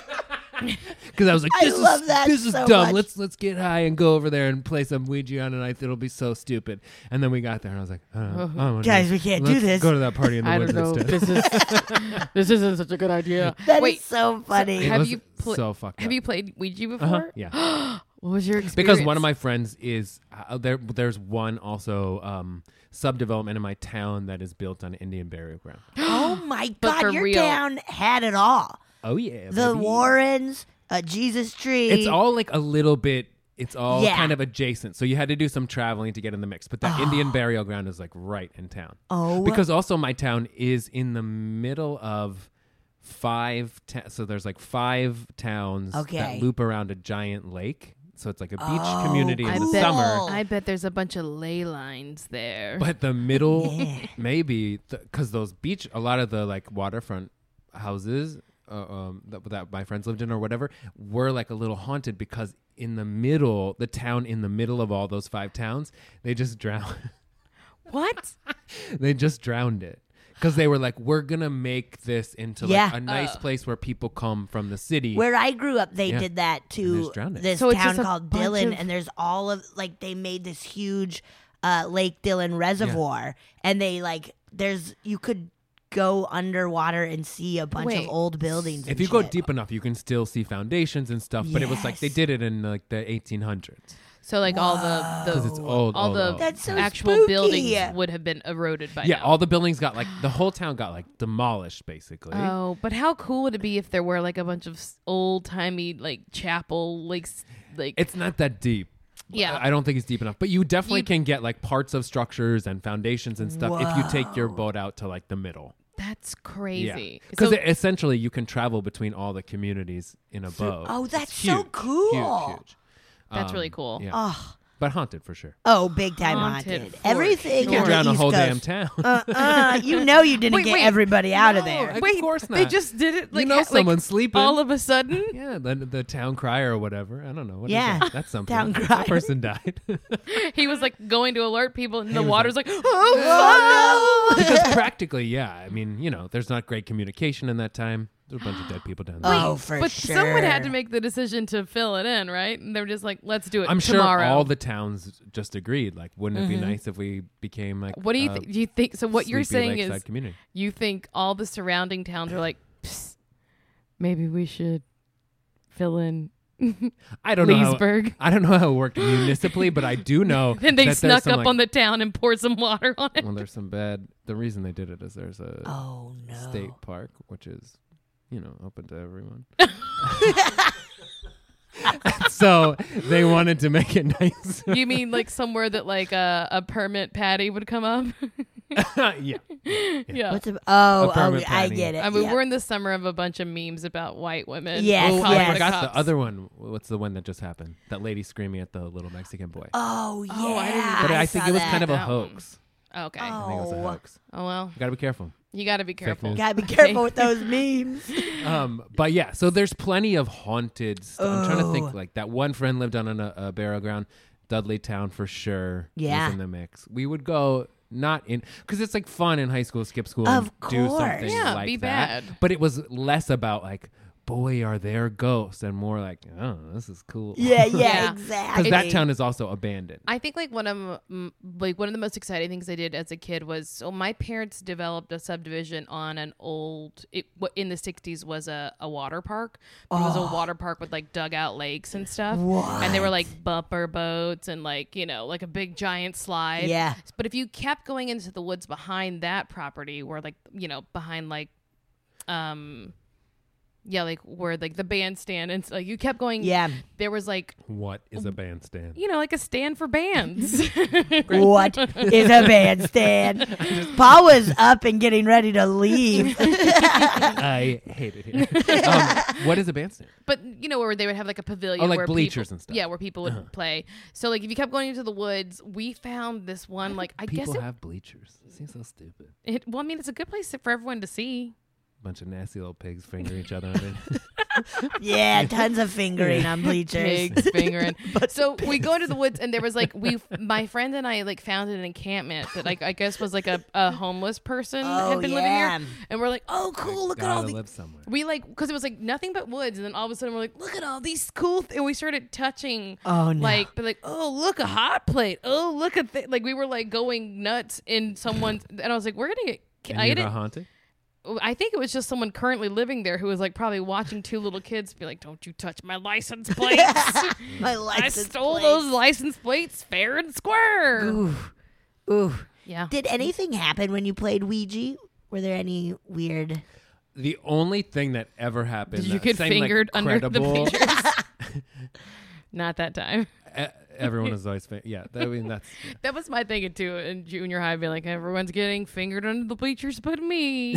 Speaker 5: Because I was like,
Speaker 3: I
Speaker 5: this
Speaker 3: love
Speaker 5: is
Speaker 3: that
Speaker 5: this is
Speaker 3: so
Speaker 5: dumb.
Speaker 3: much.
Speaker 5: Let's let's get high and go over there and play some Ouija on it. I- It'll be so stupid. And then we got there and I was like, uh, I don't wanna
Speaker 3: Guys,
Speaker 5: do
Speaker 3: we
Speaker 5: this.
Speaker 3: can't do
Speaker 5: Let's
Speaker 3: this.
Speaker 5: Go to that party in the
Speaker 4: I
Speaker 5: woods
Speaker 4: don't know.
Speaker 5: instead.
Speaker 4: This is this isn't such a good idea.
Speaker 3: That is
Speaker 4: Wait,
Speaker 3: so funny.
Speaker 5: It
Speaker 4: have
Speaker 5: was
Speaker 4: you pla-
Speaker 5: so fucked
Speaker 4: have
Speaker 5: up.
Speaker 4: you played Ouija before?
Speaker 5: Uh-huh. Yeah.
Speaker 4: What was your experience?
Speaker 5: Because one of my friends is uh, there. There's one also um, subdevelopment in my town that is built on Indian burial ground.
Speaker 3: oh, my
Speaker 4: But for
Speaker 3: God. Your
Speaker 4: real.
Speaker 3: town had it all.
Speaker 5: Oh yeah,
Speaker 3: The
Speaker 5: baby.
Speaker 3: Warrens, a Jesus tree.
Speaker 5: It's all like a little bit. It's all
Speaker 3: Yeah.
Speaker 5: kind of adjacent. So you had to do some traveling to get in the mix. But that Indian burial ground is like right in town.
Speaker 3: Oh.
Speaker 5: Because also my town is in the middle of five. Ta- so there's like five towns
Speaker 3: Okay.
Speaker 5: that loop around a giant lake. So it's like a beach
Speaker 3: Oh,
Speaker 5: community in
Speaker 4: I
Speaker 5: the
Speaker 3: cool.
Speaker 4: bet,
Speaker 5: summer.
Speaker 4: I bet there's a bunch of ley lines there.
Speaker 5: But the middle,
Speaker 3: Yeah.
Speaker 5: maybe, because those beach, a lot of the like waterfront houses uh, um, that, that my friends lived in or whatever were like a little haunted because in the middle, the town in the middle of all those five towns, they just drowned.
Speaker 4: what?
Speaker 5: they just drowned it. Because they were like, we're going to make this into like
Speaker 3: Yeah.
Speaker 5: a nice
Speaker 4: Oh.
Speaker 5: place where people come from the city.
Speaker 3: Where I grew up, they
Speaker 5: Yeah.
Speaker 3: did that
Speaker 5: they
Speaker 3: to
Speaker 5: just drowned it.
Speaker 3: this
Speaker 4: So it's
Speaker 3: town
Speaker 4: just a
Speaker 3: called
Speaker 4: bunch
Speaker 3: Dillon,
Speaker 4: of-
Speaker 3: and there's all of like they made this huge uh, Lake Dillon reservoir, and they like there's you could go underwater and see a bunch
Speaker 4: Wait.
Speaker 3: of old buildings.
Speaker 5: if
Speaker 3: and
Speaker 5: you go
Speaker 3: shit.
Speaker 5: deep enough, you can still see foundations and stuff. But it was like they
Speaker 3: Yes.
Speaker 5: did it in like the eighteen hundreds.
Speaker 4: So like all the
Speaker 5: Because
Speaker 4: the
Speaker 5: it's old,
Speaker 4: all
Speaker 5: old,
Speaker 4: the
Speaker 5: old.
Speaker 3: That's so
Speaker 4: actual
Speaker 3: spooky.
Speaker 4: buildings would have been eroded by
Speaker 5: Yeah,
Speaker 4: now.
Speaker 5: all the buildings got like the whole town got like demolished basically.
Speaker 4: Oh, but how cool would it be if there were like a bunch of old timey like chapel like s- like
Speaker 5: It's not that deep.
Speaker 4: Yeah.
Speaker 5: I don't think it's deep enough. But you definitely
Speaker 4: You'd-
Speaker 5: can get like parts of structures and foundations and stuff if you take your
Speaker 3: Whoa.
Speaker 5: boat out to like the middle.
Speaker 4: that's crazy.
Speaker 5: Because
Speaker 4: So-
Speaker 5: essentially you can travel between all the communities in a boat.
Speaker 3: Oh,
Speaker 5: It's
Speaker 3: that's so
Speaker 5: huge,
Speaker 3: cool.
Speaker 5: Huge, huge.
Speaker 4: That's
Speaker 5: Um,
Speaker 4: really cool.
Speaker 5: Yeah.
Speaker 3: Oh,
Speaker 5: But haunted for sure.
Speaker 3: oh, big time
Speaker 4: Haunted
Speaker 3: haunted.
Speaker 4: for
Speaker 3: Everything
Speaker 4: sure.
Speaker 5: You
Speaker 3: on
Speaker 5: can
Speaker 3: the
Speaker 5: drown a
Speaker 3: East
Speaker 5: whole
Speaker 3: Coast.
Speaker 5: damn town.
Speaker 3: Uh, uh, you know you didn't
Speaker 4: Wait,
Speaker 3: get
Speaker 4: wait.
Speaker 3: everybody out of
Speaker 5: No,
Speaker 3: there.
Speaker 5: Of
Speaker 4: Wait,
Speaker 5: course
Speaker 4: they
Speaker 5: not.
Speaker 4: just did it like
Speaker 5: you know
Speaker 4: ha- like,
Speaker 5: someone's sleeping.
Speaker 4: all of a sudden.
Speaker 5: yeah, the, the town crier or whatever. I don't know. What is
Speaker 3: Yeah.
Speaker 5: that? That's something.
Speaker 3: Town
Speaker 5: That
Speaker 3: crier.
Speaker 5: person died.
Speaker 4: He was like going to alert people, and the
Speaker 5: was
Speaker 4: water's like, oh,
Speaker 3: Oh, no.
Speaker 5: because practically, yeah. I mean, you know, there's not great communication in that time. There's a bunch of dead people down there.
Speaker 3: Oh, for
Speaker 4: but
Speaker 3: sure.
Speaker 4: someone had to make the decision to fill it in, right? And they were just like, let's do it
Speaker 5: I'm
Speaker 4: tomorrow.
Speaker 5: sure all the towns just agreed. Like, wouldn't
Speaker 3: Mm-hmm.
Speaker 5: it be nice if we became like?
Speaker 4: What do you
Speaker 5: uh,
Speaker 4: think? Do you think? So what you're
Speaker 5: Sleepy
Speaker 4: saying
Speaker 5: Lakeside
Speaker 4: is,
Speaker 5: community.
Speaker 4: you think all the surrounding towns are like, Psst, maybe we should fill in
Speaker 5: I don't know. How,
Speaker 4: Leesburg.
Speaker 5: I don't know how it worked municipally, but I do know.
Speaker 4: Then they
Speaker 5: that there's
Speaker 4: snuck
Speaker 5: some,
Speaker 4: up
Speaker 5: like,
Speaker 4: on the town and poured some water on it.
Speaker 5: Well, there's some bad. The reason they did it is there's a
Speaker 3: Oh no.
Speaker 5: state park, which is, you know, open to everyone. So they wanted to make it nice.
Speaker 4: You mean like somewhere that like a, a permit patty would come up?
Speaker 5: Yeah.
Speaker 4: Yeah.
Speaker 3: What's a, oh,
Speaker 5: A permit
Speaker 3: oh, I
Speaker 5: patty.
Speaker 3: get it.
Speaker 4: I mean,
Speaker 3: yeah.
Speaker 4: we're in the summer of a bunch of memes about white women.
Speaker 3: Yes,
Speaker 5: Oh,
Speaker 4: calling
Speaker 3: yes.
Speaker 5: I
Speaker 4: the
Speaker 5: forgot
Speaker 4: cops.
Speaker 5: the other one. What's the one that just happened? That lady screaming at the little Mexican boy.
Speaker 3: Oh yeah.
Speaker 4: Oh, I didn't-
Speaker 5: but I,
Speaker 3: I
Speaker 5: think
Speaker 3: saw
Speaker 5: it was
Speaker 3: that.
Speaker 5: kind of a
Speaker 4: That one.
Speaker 5: hoax.
Speaker 4: Okay.
Speaker 3: Oh.
Speaker 5: I think it was a hoax.
Speaker 4: Oh well,
Speaker 5: You gotta be careful.
Speaker 4: you got to be careful.
Speaker 5: news.
Speaker 3: Gotta be careful with those memes.
Speaker 5: Um, but yeah, so there's plenty of haunted stuff. I'm trying to think
Speaker 3: Oh.
Speaker 5: like that one friend lived on a, a burial ground, Dudley Town for sure.
Speaker 3: Yeah.
Speaker 5: was in the mix. We would go not in because it's like fun in high school, skip school,
Speaker 3: Of
Speaker 5: and do
Speaker 3: course.
Speaker 5: something
Speaker 4: Yeah,
Speaker 5: like
Speaker 4: be
Speaker 5: that.
Speaker 4: bad.
Speaker 5: But it was less about like, boy, are there ghosts, and more like, oh, this is cool.
Speaker 3: Yeah, yeah,
Speaker 4: Yeah.
Speaker 3: exactly.
Speaker 5: Because that town is also abandoned.
Speaker 4: I think like one of m- like one of the most exciting things I did as a kid was so my parents developed a subdivision on an old it what in the sixties was a, a water park. It was a water park with like dugout lakes and stuff. And they were like bumper boats and like, you know, like a big giant slide.
Speaker 3: Yeah.
Speaker 4: But if you kept going into the woods behind that property where like, you know, behind like um yeah, like where like the bandstand and so, like you kept going.
Speaker 3: Yeah.
Speaker 4: There was like,
Speaker 5: What is a bandstand?
Speaker 4: you know, like a stand for bands.
Speaker 3: What is a bandstand? Paul was up and getting ready to leave.
Speaker 5: I hate it here. um, what is a bandstand?
Speaker 4: But you know where they would have like a pavilion,
Speaker 5: Oh, like
Speaker 4: where
Speaker 5: bleachers
Speaker 4: people,
Speaker 5: and stuff.
Speaker 4: Yeah, where people would play. So like if you kept going into the woods, we found this one. Like I
Speaker 5: People
Speaker 4: guess it,
Speaker 5: have bleachers. It seems so stupid.
Speaker 4: it. Well, I mean, it's a good place for everyone to see.
Speaker 5: Bunch of nasty little pigs fingering each other. On it.
Speaker 3: Yeah, tons of fingering on bleachers.
Speaker 4: Pigs fingering. So we go into the woods, and there was like we, my friend and I, like found an encampment that like I guess was like a, a homeless person
Speaker 3: Oh,
Speaker 4: had been
Speaker 3: yeah.
Speaker 4: living here, and we're like, oh cool, look at all
Speaker 5: Gotta
Speaker 4: the.
Speaker 5: live somewhere.
Speaker 4: We like because it was like nothing but woods, and then all of a sudden we're like, look at all these cool, th-. and we started touching.
Speaker 3: Oh, no.
Speaker 4: Like, but like, oh look a hot plate. Oh look at th-. Like we were like going nuts in someone's, and I was like, we're gonna get.
Speaker 5: And
Speaker 4: I
Speaker 5: you got
Speaker 4: didn't.
Speaker 5: haunted?
Speaker 4: I think it was just someone currently living there who was like probably watching two little kids be like, "Don't you touch my license plates!
Speaker 3: My
Speaker 4: I
Speaker 3: license
Speaker 4: stole
Speaker 3: plates.
Speaker 4: those license plates fair and square."
Speaker 3: Ooh. Ooh.
Speaker 4: Yeah.
Speaker 3: Did anything happen when you played Ouija? Were there any weird?
Speaker 5: The only thing that ever happened.
Speaker 4: Did you
Speaker 5: that
Speaker 4: get
Speaker 5: seemed, like,
Speaker 4: fingered under the
Speaker 5: credible-
Speaker 4: bleachers? Not that time.
Speaker 5: E- Everyone is always fin- yeah. That, I mean that's yeah.
Speaker 4: That was my thing too in junior high. I'd be like, everyone's getting fingered under the bleachers, but me.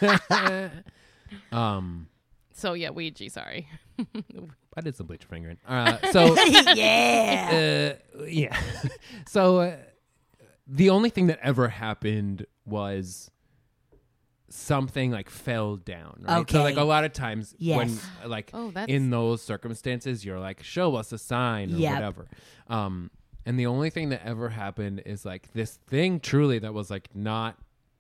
Speaker 5: um.
Speaker 4: So yeah, Ouija. Sorry.
Speaker 5: I did some bleacher fingering. Uh, so
Speaker 3: Yeah.
Speaker 5: uh, yeah. so uh, the only thing that ever happened was something like fell down. Right? So like
Speaker 3: Okay.
Speaker 5: a lot of times
Speaker 3: Yes.
Speaker 5: when like
Speaker 4: Oh, that's
Speaker 5: in those circumstances, you're like, show us a sign or
Speaker 3: Yep.
Speaker 5: whatever. Um, and the only thing that ever happened is like this thing truly that was like not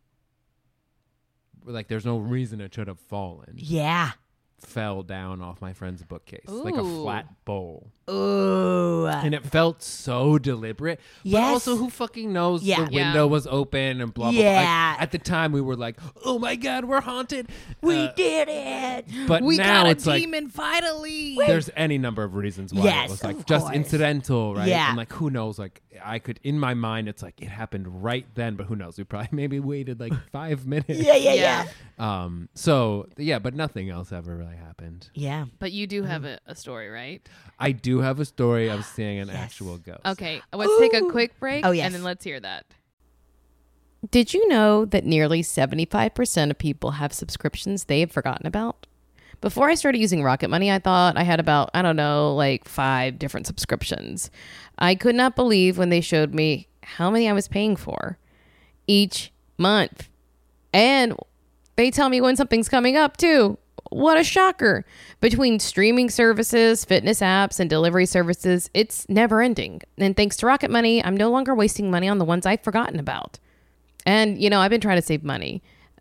Speaker 5: like there's no reason it should have fallen.
Speaker 3: Yeah.
Speaker 5: Fell down off my friend's bookcase like a
Speaker 4: Ooh.
Speaker 5: flat bowl.
Speaker 3: Ooh.
Speaker 5: And it felt so deliberate. But
Speaker 3: Yes.
Speaker 5: also, who fucking knows
Speaker 3: Yeah.
Speaker 5: the
Speaker 4: Yeah.
Speaker 5: window was open and blah, blah,
Speaker 3: Yeah.
Speaker 5: blah. Like, at the time, we were like, oh my God, we're haunted.
Speaker 3: We
Speaker 5: Uh,
Speaker 3: did it.
Speaker 5: But
Speaker 4: we
Speaker 5: now
Speaker 4: got a
Speaker 5: it's like,
Speaker 4: demon finally.
Speaker 5: there's any number of reasons why
Speaker 3: Yes,
Speaker 5: it was like
Speaker 3: of
Speaker 5: just
Speaker 3: course.
Speaker 5: incidental, right?
Speaker 3: Yeah.
Speaker 5: And like, who knows? Like, I could, in my mind, it's like it happened right then, but who knows? We probably maybe waited like five minutes.
Speaker 3: Yeah, yeah,
Speaker 4: Yeah.
Speaker 3: yeah.
Speaker 5: Um. So, yeah, but nothing else ever really happened.
Speaker 3: Yeah.
Speaker 4: But you do have a, a story, right?
Speaker 5: I do have a story of seeing an actual ghost.
Speaker 4: Okay, let's take a quick break.
Speaker 3: Oh, yes.
Speaker 4: And then let's hear that. Did you know that nearly seventy-five percent of people have subscriptions they've forgotten about? Before I started using Rocket Money, I thought I had about, I don't know, like five different subscriptions. I could not believe when they showed me how many I was paying for each month. And they tell me when something's coming up, too. What a shocker. Between streaming services, fitness apps, and delivery services, it's never ending. And thanks to Rocket Money, I'm no longer wasting money on the ones I've forgotten about. And, you know, I've been trying to save money.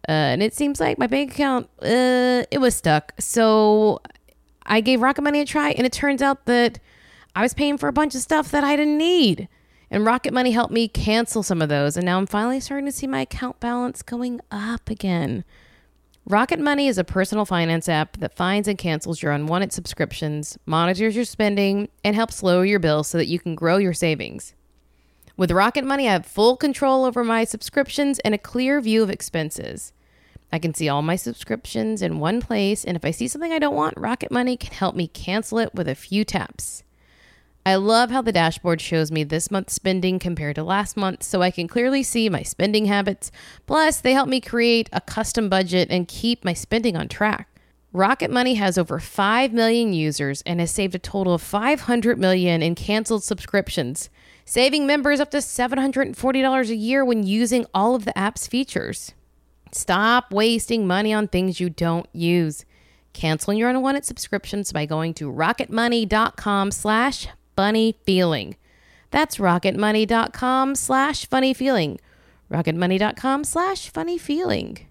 Speaker 4: uh, and it seems like my bank account, uh, it was stuck. So I gave Rocket Money a try, and it turns out that I was paying for a bunch of stuff that I didn't need. And Rocket Money helped me cancel some of those. And now I'm finally starting to see my account balance going up again. Rocket Money is a personal finance app that finds and cancels your unwanted subscriptions, monitors your spending, and helps lower your bills so that you can grow your savings. With Rocket Money, I have full control over my subscriptions and a clear view of expenses. I can see all my subscriptions in one place, and if I see something I don't want, Rocket Money can help me cancel it with a few taps. I love how the dashboard shows me this month's spending compared to last month, so I can clearly see my spending habits. Plus, they help me create a custom budget and keep my spending on track. Rocket Money has over five million users and has saved a total of five hundred million dollars in canceled subscriptions, saving members up to seven hundred forty dollars a year when using all of the app's features. Stop wasting money on things you don't use. Cancel your unwanted subscriptions by going to rocketmoney.com slash funny feeling. That's rocketmoney.com slash funny feeling. rocketmoney.com slash funny feeling.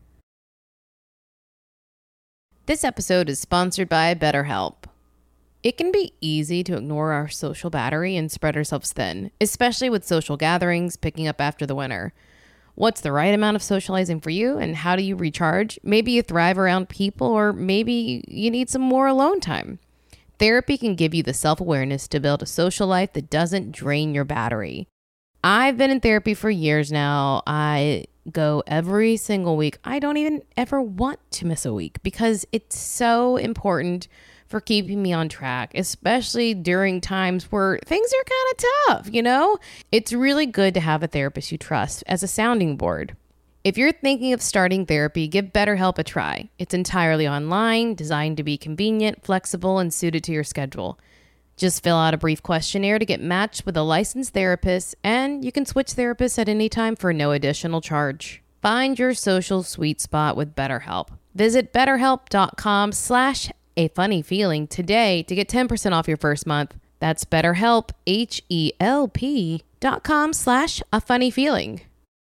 Speaker 4: This episode is sponsored by BetterHelp. It can be easy to ignore our social battery and spread ourselves thin, especially with social gatherings picking up after the winter. What's the right amount of socializing for you, and how do you recharge? Maybe you thrive around people, or maybe you need some more alone time. Therapy can give you the self-awareness to build a social life that doesn't drain your battery. I've been in therapy for years now. I go every single week. I don't even ever want to miss a week because it's so important for keeping me on track, especially during times where things are kind of tough, you know? It's really good to have a therapist you trust as a sounding board. If you're thinking of starting therapy, give BetterHelp a try. It's entirely online, designed to be convenient, flexible, and suited to your schedule. Just fill out a brief questionnaire to get matched with a licensed therapist, and you can switch therapists at any time for no additional charge. Find your social sweet spot with BetterHelp. Visit betterhelp.com slash a funny feeling today to get ten percent off your first month. That's BetterHelp, H-E-L-P dot com slash a funny feeling.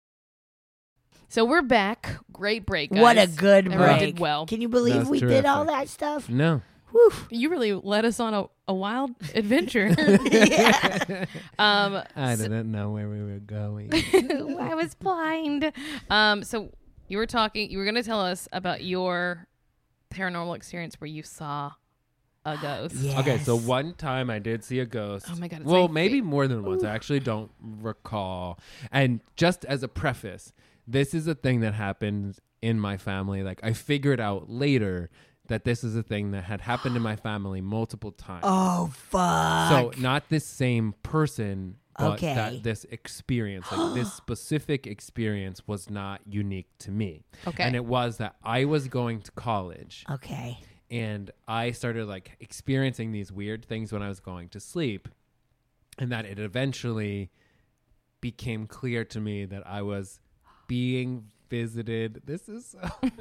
Speaker 4: So we're back. Great break, guys.
Speaker 3: What a good
Speaker 4: Everyone
Speaker 3: break.
Speaker 4: did well.
Speaker 3: Can you believe
Speaker 5: That was
Speaker 3: we
Speaker 5: terrific.
Speaker 3: did all that stuff?
Speaker 5: No.
Speaker 3: Whew.
Speaker 4: You really led us on a, a wild adventure.
Speaker 3: Yeah.
Speaker 4: um,
Speaker 5: I didn't know where we were going.
Speaker 4: I was blind. Um, so you were talking, you were going to tell us about your paranormal experience where you saw a ghost.
Speaker 3: Yes.
Speaker 5: Okay, so one time I did see a ghost.
Speaker 4: Oh my God, it's
Speaker 5: Well,
Speaker 4: my
Speaker 5: maybe
Speaker 4: fa-
Speaker 5: more than once. I actually don't recall. And just as a preface, this is a thing that happened in my family. Like, I figured out later that this is a thing that had happened in my family multiple times.
Speaker 3: Oh, fuck.
Speaker 5: So not this same person, but
Speaker 3: Okay.
Speaker 5: that this experience, like this specific experience was not unique to me.
Speaker 4: Okay.
Speaker 5: And it was that I was going to college
Speaker 3: Okay.
Speaker 5: and I started like experiencing these weird things when I was going to sleep, and that it eventually became clear to me that I was being visited. This is so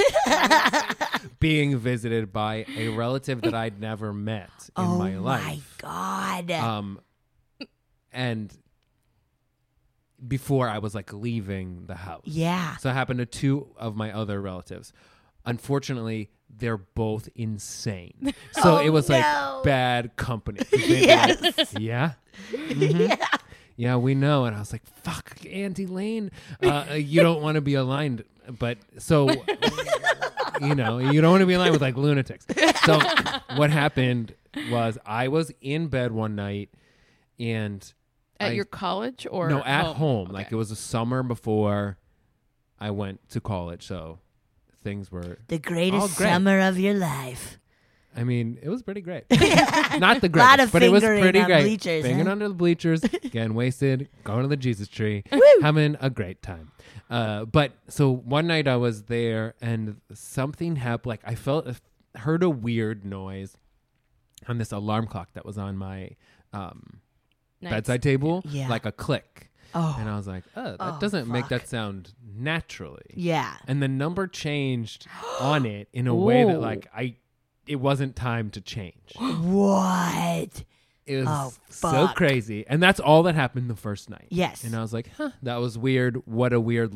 Speaker 5: being visited by a relative that I'd never met in
Speaker 3: oh
Speaker 5: my life.
Speaker 3: my God.
Speaker 5: Um, and before I was like leaving the house.
Speaker 3: Yeah.
Speaker 5: So it happened to two of my other relatives. Unfortunately, they're both insane. So
Speaker 3: Oh,
Speaker 5: it was
Speaker 3: no.
Speaker 5: like bad company. They'd be
Speaker 3: Yes.
Speaker 5: like, yeah. Mhm.
Speaker 3: Yeah.
Speaker 5: Yeah, we know. And I was like, fuck, Auntie Lane. Uh, you don't want to be aligned. But so, you know, you don't want to be aligned with like lunatics. So what happened was I was in bed one night and
Speaker 4: At
Speaker 5: I-
Speaker 4: your college or
Speaker 5: no, at
Speaker 4: home?
Speaker 5: home.
Speaker 4: Okay.
Speaker 5: Like it was a summer before I went to college. So things were,
Speaker 3: The greatest
Speaker 5: great.
Speaker 3: summer of your life.
Speaker 5: I mean, it was pretty great. Not the greatest,
Speaker 3: Lot of
Speaker 5: but it was
Speaker 3: fingering
Speaker 5: pretty
Speaker 3: on
Speaker 5: great.
Speaker 3: bleachers,
Speaker 5: Fingering
Speaker 3: huh?
Speaker 5: under the bleachers, getting wasted, going to the Jesus tree, having a great time. Uh, but so one night I was there and something happened. Like I felt, heard a weird noise on this alarm clock that was on my um,
Speaker 4: Nice.
Speaker 5: bedside table,
Speaker 3: Yeah.
Speaker 5: like a click.
Speaker 3: Oh.
Speaker 5: And I was like, oh, that
Speaker 3: Oh,
Speaker 5: doesn't make
Speaker 3: fuck.
Speaker 5: that sound naturally.
Speaker 3: Yeah.
Speaker 5: And the number changed on it in a way that
Speaker 4: Ooh.
Speaker 5: like I, it wasn't time to change.
Speaker 3: What?
Speaker 5: It was
Speaker 3: Oh,
Speaker 5: so
Speaker 3: fuck.
Speaker 5: crazy. And that's all that happened the first night.
Speaker 3: Yes.
Speaker 5: And I was like, huh, that was weird. What a weird life.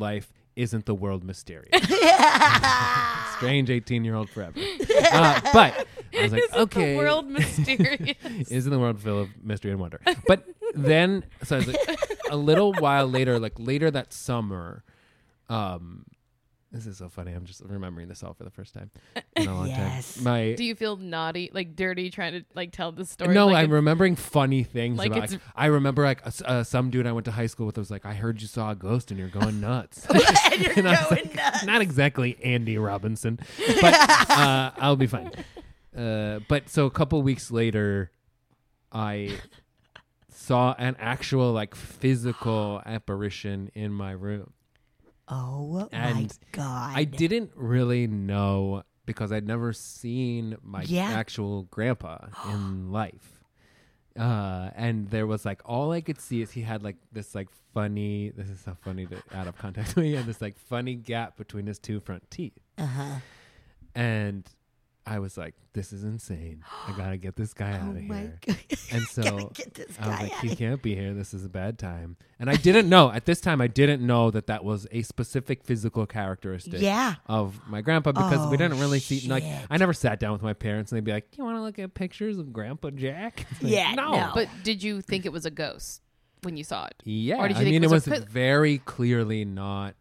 Speaker 5: isn't the world mysterious? Strange eighteen-year-old forever. Uh, but I was like,
Speaker 4: Isn't
Speaker 5: okay.
Speaker 4: the world mysterious?
Speaker 5: Isn't the world full of mystery and wonder? But then, so I was like, a little while later, like later that summer, um, this is so funny. I'm just remembering this all for the first time in a long
Speaker 3: Yes.
Speaker 5: time. My
Speaker 4: Do you feel naughty, like dirty, trying to like tell the story?
Speaker 5: no,
Speaker 4: like
Speaker 5: I'm
Speaker 4: it's-
Speaker 5: remembering funny things.
Speaker 4: like
Speaker 5: about,
Speaker 4: it's-
Speaker 5: like, I remember like uh, uh, some dude I went to high school with was like, I heard you saw a ghost and you're going nuts.
Speaker 3: And you're
Speaker 5: And I was
Speaker 3: going
Speaker 5: like,
Speaker 3: nuts.
Speaker 5: not exactly Andy Robinson, but uh, I'll be fine. Uh, but so a couple weeks later, I saw an actual like physical apparition in my room.
Speaker 3: Oh my
Speaker 5: And
Speaker 3: God.
Speaker 5: I didn't really know because I'd never seen my
Speaker 3: Yeah.
Speaker 5: actual grandpa in life. Uh, and there was like, all I could see is he had like this like funny, this is so funny to out of context. He had this like funny gap between his two front teeth.
Speaker 3: Uh-huh.
Speaker 5: And I was like, this is insane. I gotta get this guy out
Speaker 3: Oh
Speaker 5: of
Speaker 3: my
Speaker 5: here.
Speaker 3: God.
Speaker 5: And so
Speaker 3: Gotta get this
Speaker 5: I was
Speaker 3: guy
Speaker 5: like,
Speaker 3: out
Speaker 5: he
Speaker 3: of
Speaker 5: can't be here. This is a bad time. And I didn't know at this time. I didn't know that that was a specific physical characteristic
Speaker 3: Yeah.
Speaker 5: of my grandpa because we
Speaker 3: Oh,
Speaker 5: didn't really see. Like,
Speaker 3: shit.
Speaker 5: I never sat down with my parents and they'd be like, "Do you want to look at pictures of Grandpa Jack?" It's like,
Speaker 3: Yeah,
Speaker 5: no.
Speaker 3: no.
Speaker 4: But did you think it was a ghost when you saw it?
Speaker 5: Yeah,
Speaker 4: Or did you
Speaker 5: I
Speaker 4: think
Speaker 5: mean,
Speaker 4: it
Speaker 5: it
Speaker 4: was
Speaker 5: was
Speaker 4: a pi-
Speaker 5: very clearly not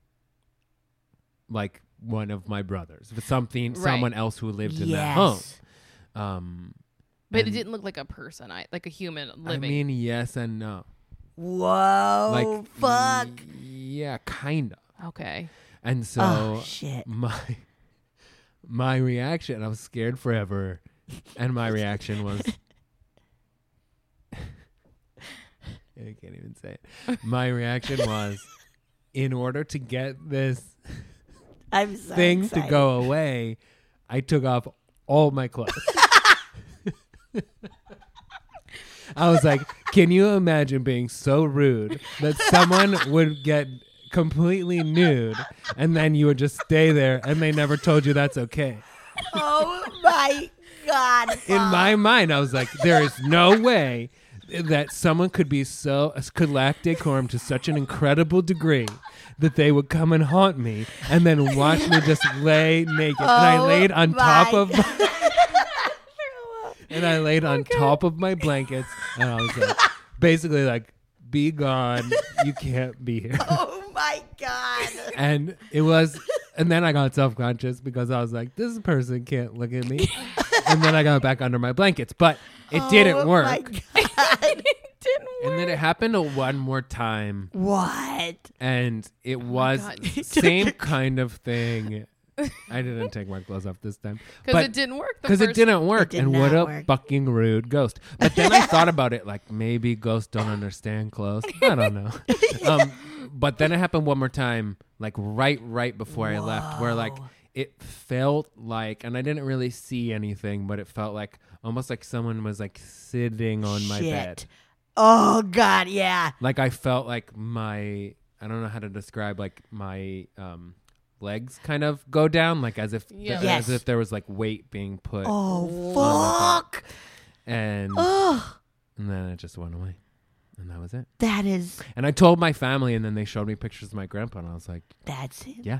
Speaker 5: like one of my brothers, but something,
Speaker 4: Right.
Speaker 5: someone else who lived in that
Speaker 3: Yes.
Speaker 5: home. Um,
Speaker 4: But it
Speaker 5: and-
Speaker 4: didn't look like a person, I like a human
Speaker 5: I
Speaker 4: living.
Speaker 5: mean, yes and no.
Speaker 3: Whoa.
Speaker 5: Like,
Speaker 3: fuck.
Speaker 5: y- yeah, kind of.
Speaker 4: okay.
Speaker 5: And so
Speaker 3: Oh, shit.
Speaker 5: my my reaction, I was scared forever, and my reaction was, I can't even say it. My reaction was, in order to get this
Speaker 3: I'm so
Speaker 5: thing
Speaker 3: excited.
Speaker 5: to go away, I took off all my clothes. I was like, can you imagine being so rude that someone would get completely nude and then you would just stay there and they never told you that's okay?
Speaker 3: Oh my God.
Speaker 5: In my mind, I was like, there is no way that someone could be so, could lack decorum to such an incredible degree that they would come and haunt me and then watch me just lay naked. and I
Speaker 3: Oh
Speaker 5: laid on top
Speaker 3: my
Speaker 5: of and I laid on top of my blankets and I was like, basically like, be gone. You can't be here.
Speaker 3: Oh my God.
Speaker 5: And it was, and then I got self-conscious because I was like, this person can't look at me. And then I got back under my blankets, but it didn't
Speaker 3: Oh
Speaker 5: work.
Speaker 3: my God.
Speaker 4: It didn't work.
Speaker 5: And then it happened one more time,
Speaker 3: What?
Speaker 5: and it was
Speaker 4: God.
Speaker 5: same kind of thing. I didn't take my clothes off this time,
Speaker 4: Because
Speaker 5: but
Speaker 4: it didn't work. the
Speaker 5: because it
Speaker 4: first-
Speaker 5: didn't work.
Speaker 3: did
Speaker 5: and
Speaker 3: not
Speaker 5: what a
Speaker 3: work.
Speaker 5: fucking rude ghost. But then I thought about it, like maybe ghosts don't understand clothes. I don't know. um, but then it happened one more time, like right, right before I left, where like
Speaker 3: Whoa.
Speaker 5: it felt like, and I didn't really see anything, but it felt like almost like someone was like sitting on my
Speaker 3: Shit.
Speaker 5: bed.
Speaker 3: Oh God, yeah.
Speaker 5: Like I felt like my, I don't know how to describe, like my um, legs kind of go down, like as if
Speaker 4: Yeah.
Speaker 3: Yes.
Speaker 5: as if there was like weight being put,
Speaker 3: Oh
Speaker 5: my
Speaker 3: fuck.
Speaker 5: and
Speaker 3: Oh,
Speaker 5: and then it just went away, and that was it.
Speaker 3: that is
Speaker 5: And I told my family, and then they showed me pictures of my grandpa, and I was like,
Speaker 3: that's it.
Speaker 5: yeah.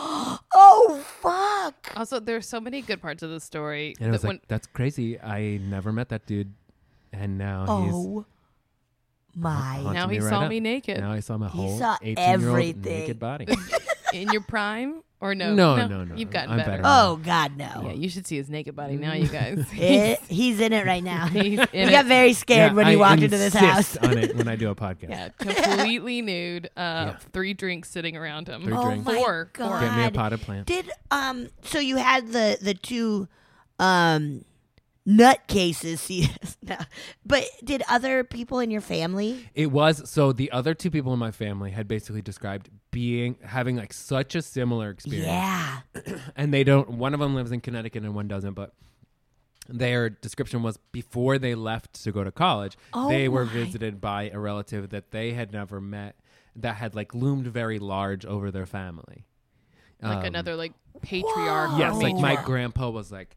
Speaker 3: Oh fuck.
Speaker 4: Also, there's so many good parts of the story.
Speaker 5: And I
Speaker 4: that
Speaker 5: was like,
Speaker 4: when,
Speaker 5: that's crazy. I never met that dude, and now
Speaker 3: Oh
Speaker 5: he's
Speaker 3: my.
Speaker 5: haunting
Speaker 4: now
Speaker 5: me
Speaker 4: he
Speaker 5: right
Speaker 4: saw
Speaker 5: up.
Speaker 4: me naked
Speaker 5: Now I saw my
Speaker 3: He
Speaker 5: whole
Speaker 3: saw
Speaker 5: eighteen-year-old
Speaker 3: everything.
Speaker 5: naked body.
Speaker 4: in your prime or no?
Speaker 5: No, no, no.
Speaker 4: You've gotten
Speaker 5: I'm
Speaker 4: better.
Speaker 5: better.
Speaker 3: Oh God, no.
Speaker 4: Yeah, you should see his naked body now, you guys.
Speaker 3: It, he's in it right now.
Speaker 4: He's in
Speaker 3: he got
Speaker 4: it.
Speaker 3: very scared
Speaker 5: Yeah,
Speaker 3: when he
Speaker 5: I
Speaker 3: walked into this house.
Speaker 5: insist on it when I do a podcast.
Speaker 4: Yeah, completely nude. Uh,
Speaker 5: Yeah.
Speaker 4: Three drinks sitting around him.
Speaker 5: Three
Speaker 3: Oh
Speaker 5: drinks.
Speaker 3: my
Speaker 4: Four.
Speaker 3: God.
Speaker 4: Four.
Speaker 5: Get me a
Speaker 3: God.
Speaker 5: potted plant.
Speaker 3: Did um so you had the the two um nut cases see no. But did other people in your family?
Speaker 5: It was so the other two people in my family had basically described being having like such a similar experience.
Speaker 3: Yeah.
Speaker 5: And they don't, one of them lives in Connecticut and one doesn't, but their description was before they left to go to college,
Speaker 3: Oh
Speaker 5: they were
Speaker 3: my.
Speaker 5: visited by a relative that they had never met that had like loomed very large over their family.
Speaker 4: Like
Speaker 5: Um,
Speaker 4: another like patriarch.
Speaker 3: Whoa.
Speaker 5: Yes,
Speaker 4: or
Speaker 5: like my
Speaker 4: matriarch.
Speaker 5: grandpa was like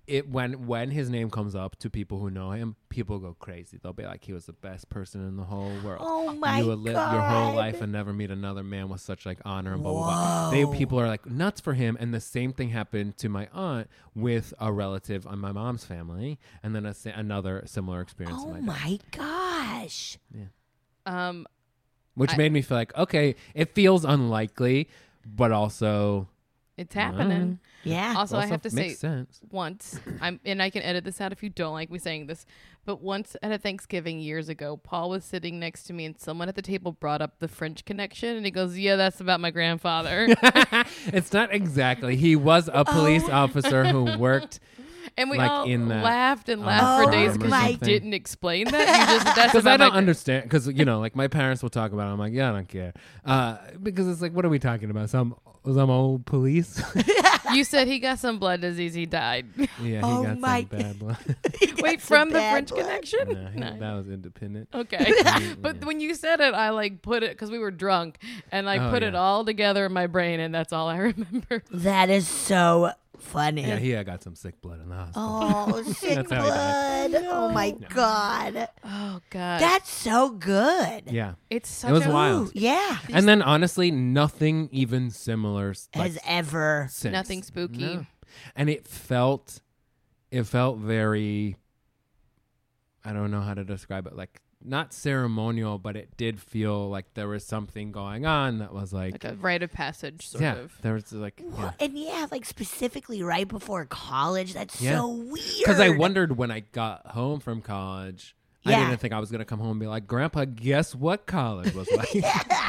Speaker 5: it when when his name comes up to people who know him, people go crazy. They'll be like, he was the best person in the whole world.
Speaker 3: Oh my
Speaker 5: you would live your whole
Speaker 3: God.
Speaker 5: life and never meet another man with such like honor and blah blah blah. They people are like nuts for him, and the same thing happened to my aunt with a relative on my mom's family, and then a, sa- another similar experience.
Speaker 3: Oh
Speaker 5: in my, dad.
Speaker 3: my gosh.
Speaker 4: Um,
Speaker 5: Which
Speaker 4: I-
Speaker 5: made me feel like, okay, it feels unlikely, but also
Speaker 4: it's happening.
Speaker 3: Yeah.
Speaker 4: Also, I
Speaker 5: also
Speaker 4: have to say,
Speaker 5: makes sense.
Speaker 4: once I'm, and I can edit this out if you don't like me saying this, but once at a Thanksgiving years ago, Paul was sitting next to me, and someone at the table brought up the French Connection, and he goes, "Yeah, that's about my grandfather."
Speaker 5: It's not exactly. He was a police
Speaker 3: Oh.
Speaker 5: officer who worked.
Speaker 4: And we
Speaker 5: Like
Speaker 4: all
Speaker 5: in that
Speaker 4: laughed and
Speaker 5: on
Speaker 4: laughed for
Speaker 3: the
Speaker 4: days
Speaker 3: farm or
Speaker 4: because you
Speaker 5: something.
Speaker 4: didn't explain that. You just that's
Speaker 5: Because I
Speaker 4: about my
Speaker 5: don't
Speaker 4: gra-
Speaker 5: understand. Because you know, like my parents will talk about it. I'm like, yeah, I don't care. Uh, because it's like, what are we talking about? Some some old police?
Speaker 4: You said he got some blood disease. He died.
Speaker 5: Yeah, he
Speaker 3: Oh
Speaker 5: got
Speaker 3: my-
Speaker 5: some bad blood.
Speaker 4: Wait,
Speaker 3: That's
Speaker 4: from
Speaker 3: a
Speaker 4: the
Speaker 3: bad
Speaker 4: French
Speaker 3: blood.
Speaker 4: Connection?
Speaker 5: No, he-
Speaker 4: No.
Speaker 5: that was independent.
Speaker 4: Okay.
Speaker 5: Yeah.
Speaker 4: But when you said it, I like put it because we were drunk and I
Speaker 5: Oh,
Speaker 4: put it
Speaker 5: yeah.
Speaker 4: all together in my brain, and that's all I remember.
Speaker 3: That is so funny.
Speaker 5: Yeah, he had got some sick blood in the hospital.
Speaker 3: Oh, sick
Speaker 5: That's how he died.
Speaker 3: blood. Oh my God.
Speaker 4: Oh God,
Speaker 3: That's so good.
Speaker 5: Yeah,
Speaker 4: it's such
Speaker 5: it was
Speaker 4: a
Speaker 5: wild.
Speaker 3: Yeah.
Speaker 5: And then honestly, nothing even similar s- like,
Speaker 3: Has ever.
Speaker 5: since.
Speaker 4: nothing spooky.
Speaker 5: No. And it felt, it felt very. I don't know how to describe it. Like not ceremonial, but it did feel like there was something going on that was like,
Speaker 4: Like a rite of passage, sort
Speaker 5: yeah,
Speaker 4: of.
Speaker 5: there was like,
Speaker 3: Well, and yeah, like specifically right before college. That's
Speaker 5: Yeah.
Speaker 3: so weird.
Speaker 5: because I wondered when I got home from college. I
Speaker 3: Yeah.
Speaker 5: didn't think I was gonna come home and be like, Grandpa, guess what college was like?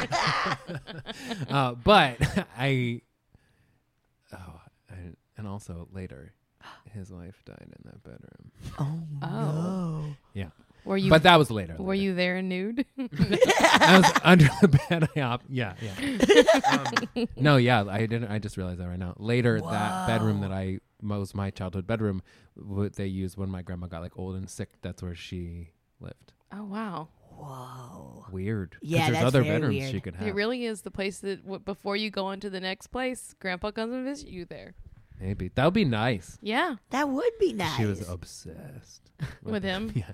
Speaker 5: uh, but I, oh, I, and also later, his wife died in that bedroom.
Speaker 3: Oh,
Speaker 4: Oh.
Speaker 3: no.
Speaker 5: Yeah,
Speaker 4: Were you?
Speaker 5: but that was later.
Speaker 4: were
Speaker 5: later.
Speaker 4: you there nude?
Speaker 5: I was under the bed. I op- yeah, yeah. Um, no, yeah, I didn't. I just realized that right now. Later, that bedroom that I was my childhood bedroom, what they used when my grandma got like old and sick. That's where she lived.
Speaker 4: Oh wow.
Speaker 3: Whoa.
Speaker 5: Weird. 'Cause
Speaker 3: Yeah,
Speaker 5: there's
Speaker 3: that's
Speaker 5: other
Speaker 3: very
Speaker 5: bedrooms
Speaker 3: weird.
Speaker 5: she could have.
Speaker 4: It really is the place that w- before you go on to the next place, Grandpa comes and visits you there.
Speaker 5: Maybe that would be nice.
Speaker 4: Yeah.
Speaker 3: That would be nice.
Speaker 5: She was obsessed
Speaker 4: With him?
Speaker 5: Yeah.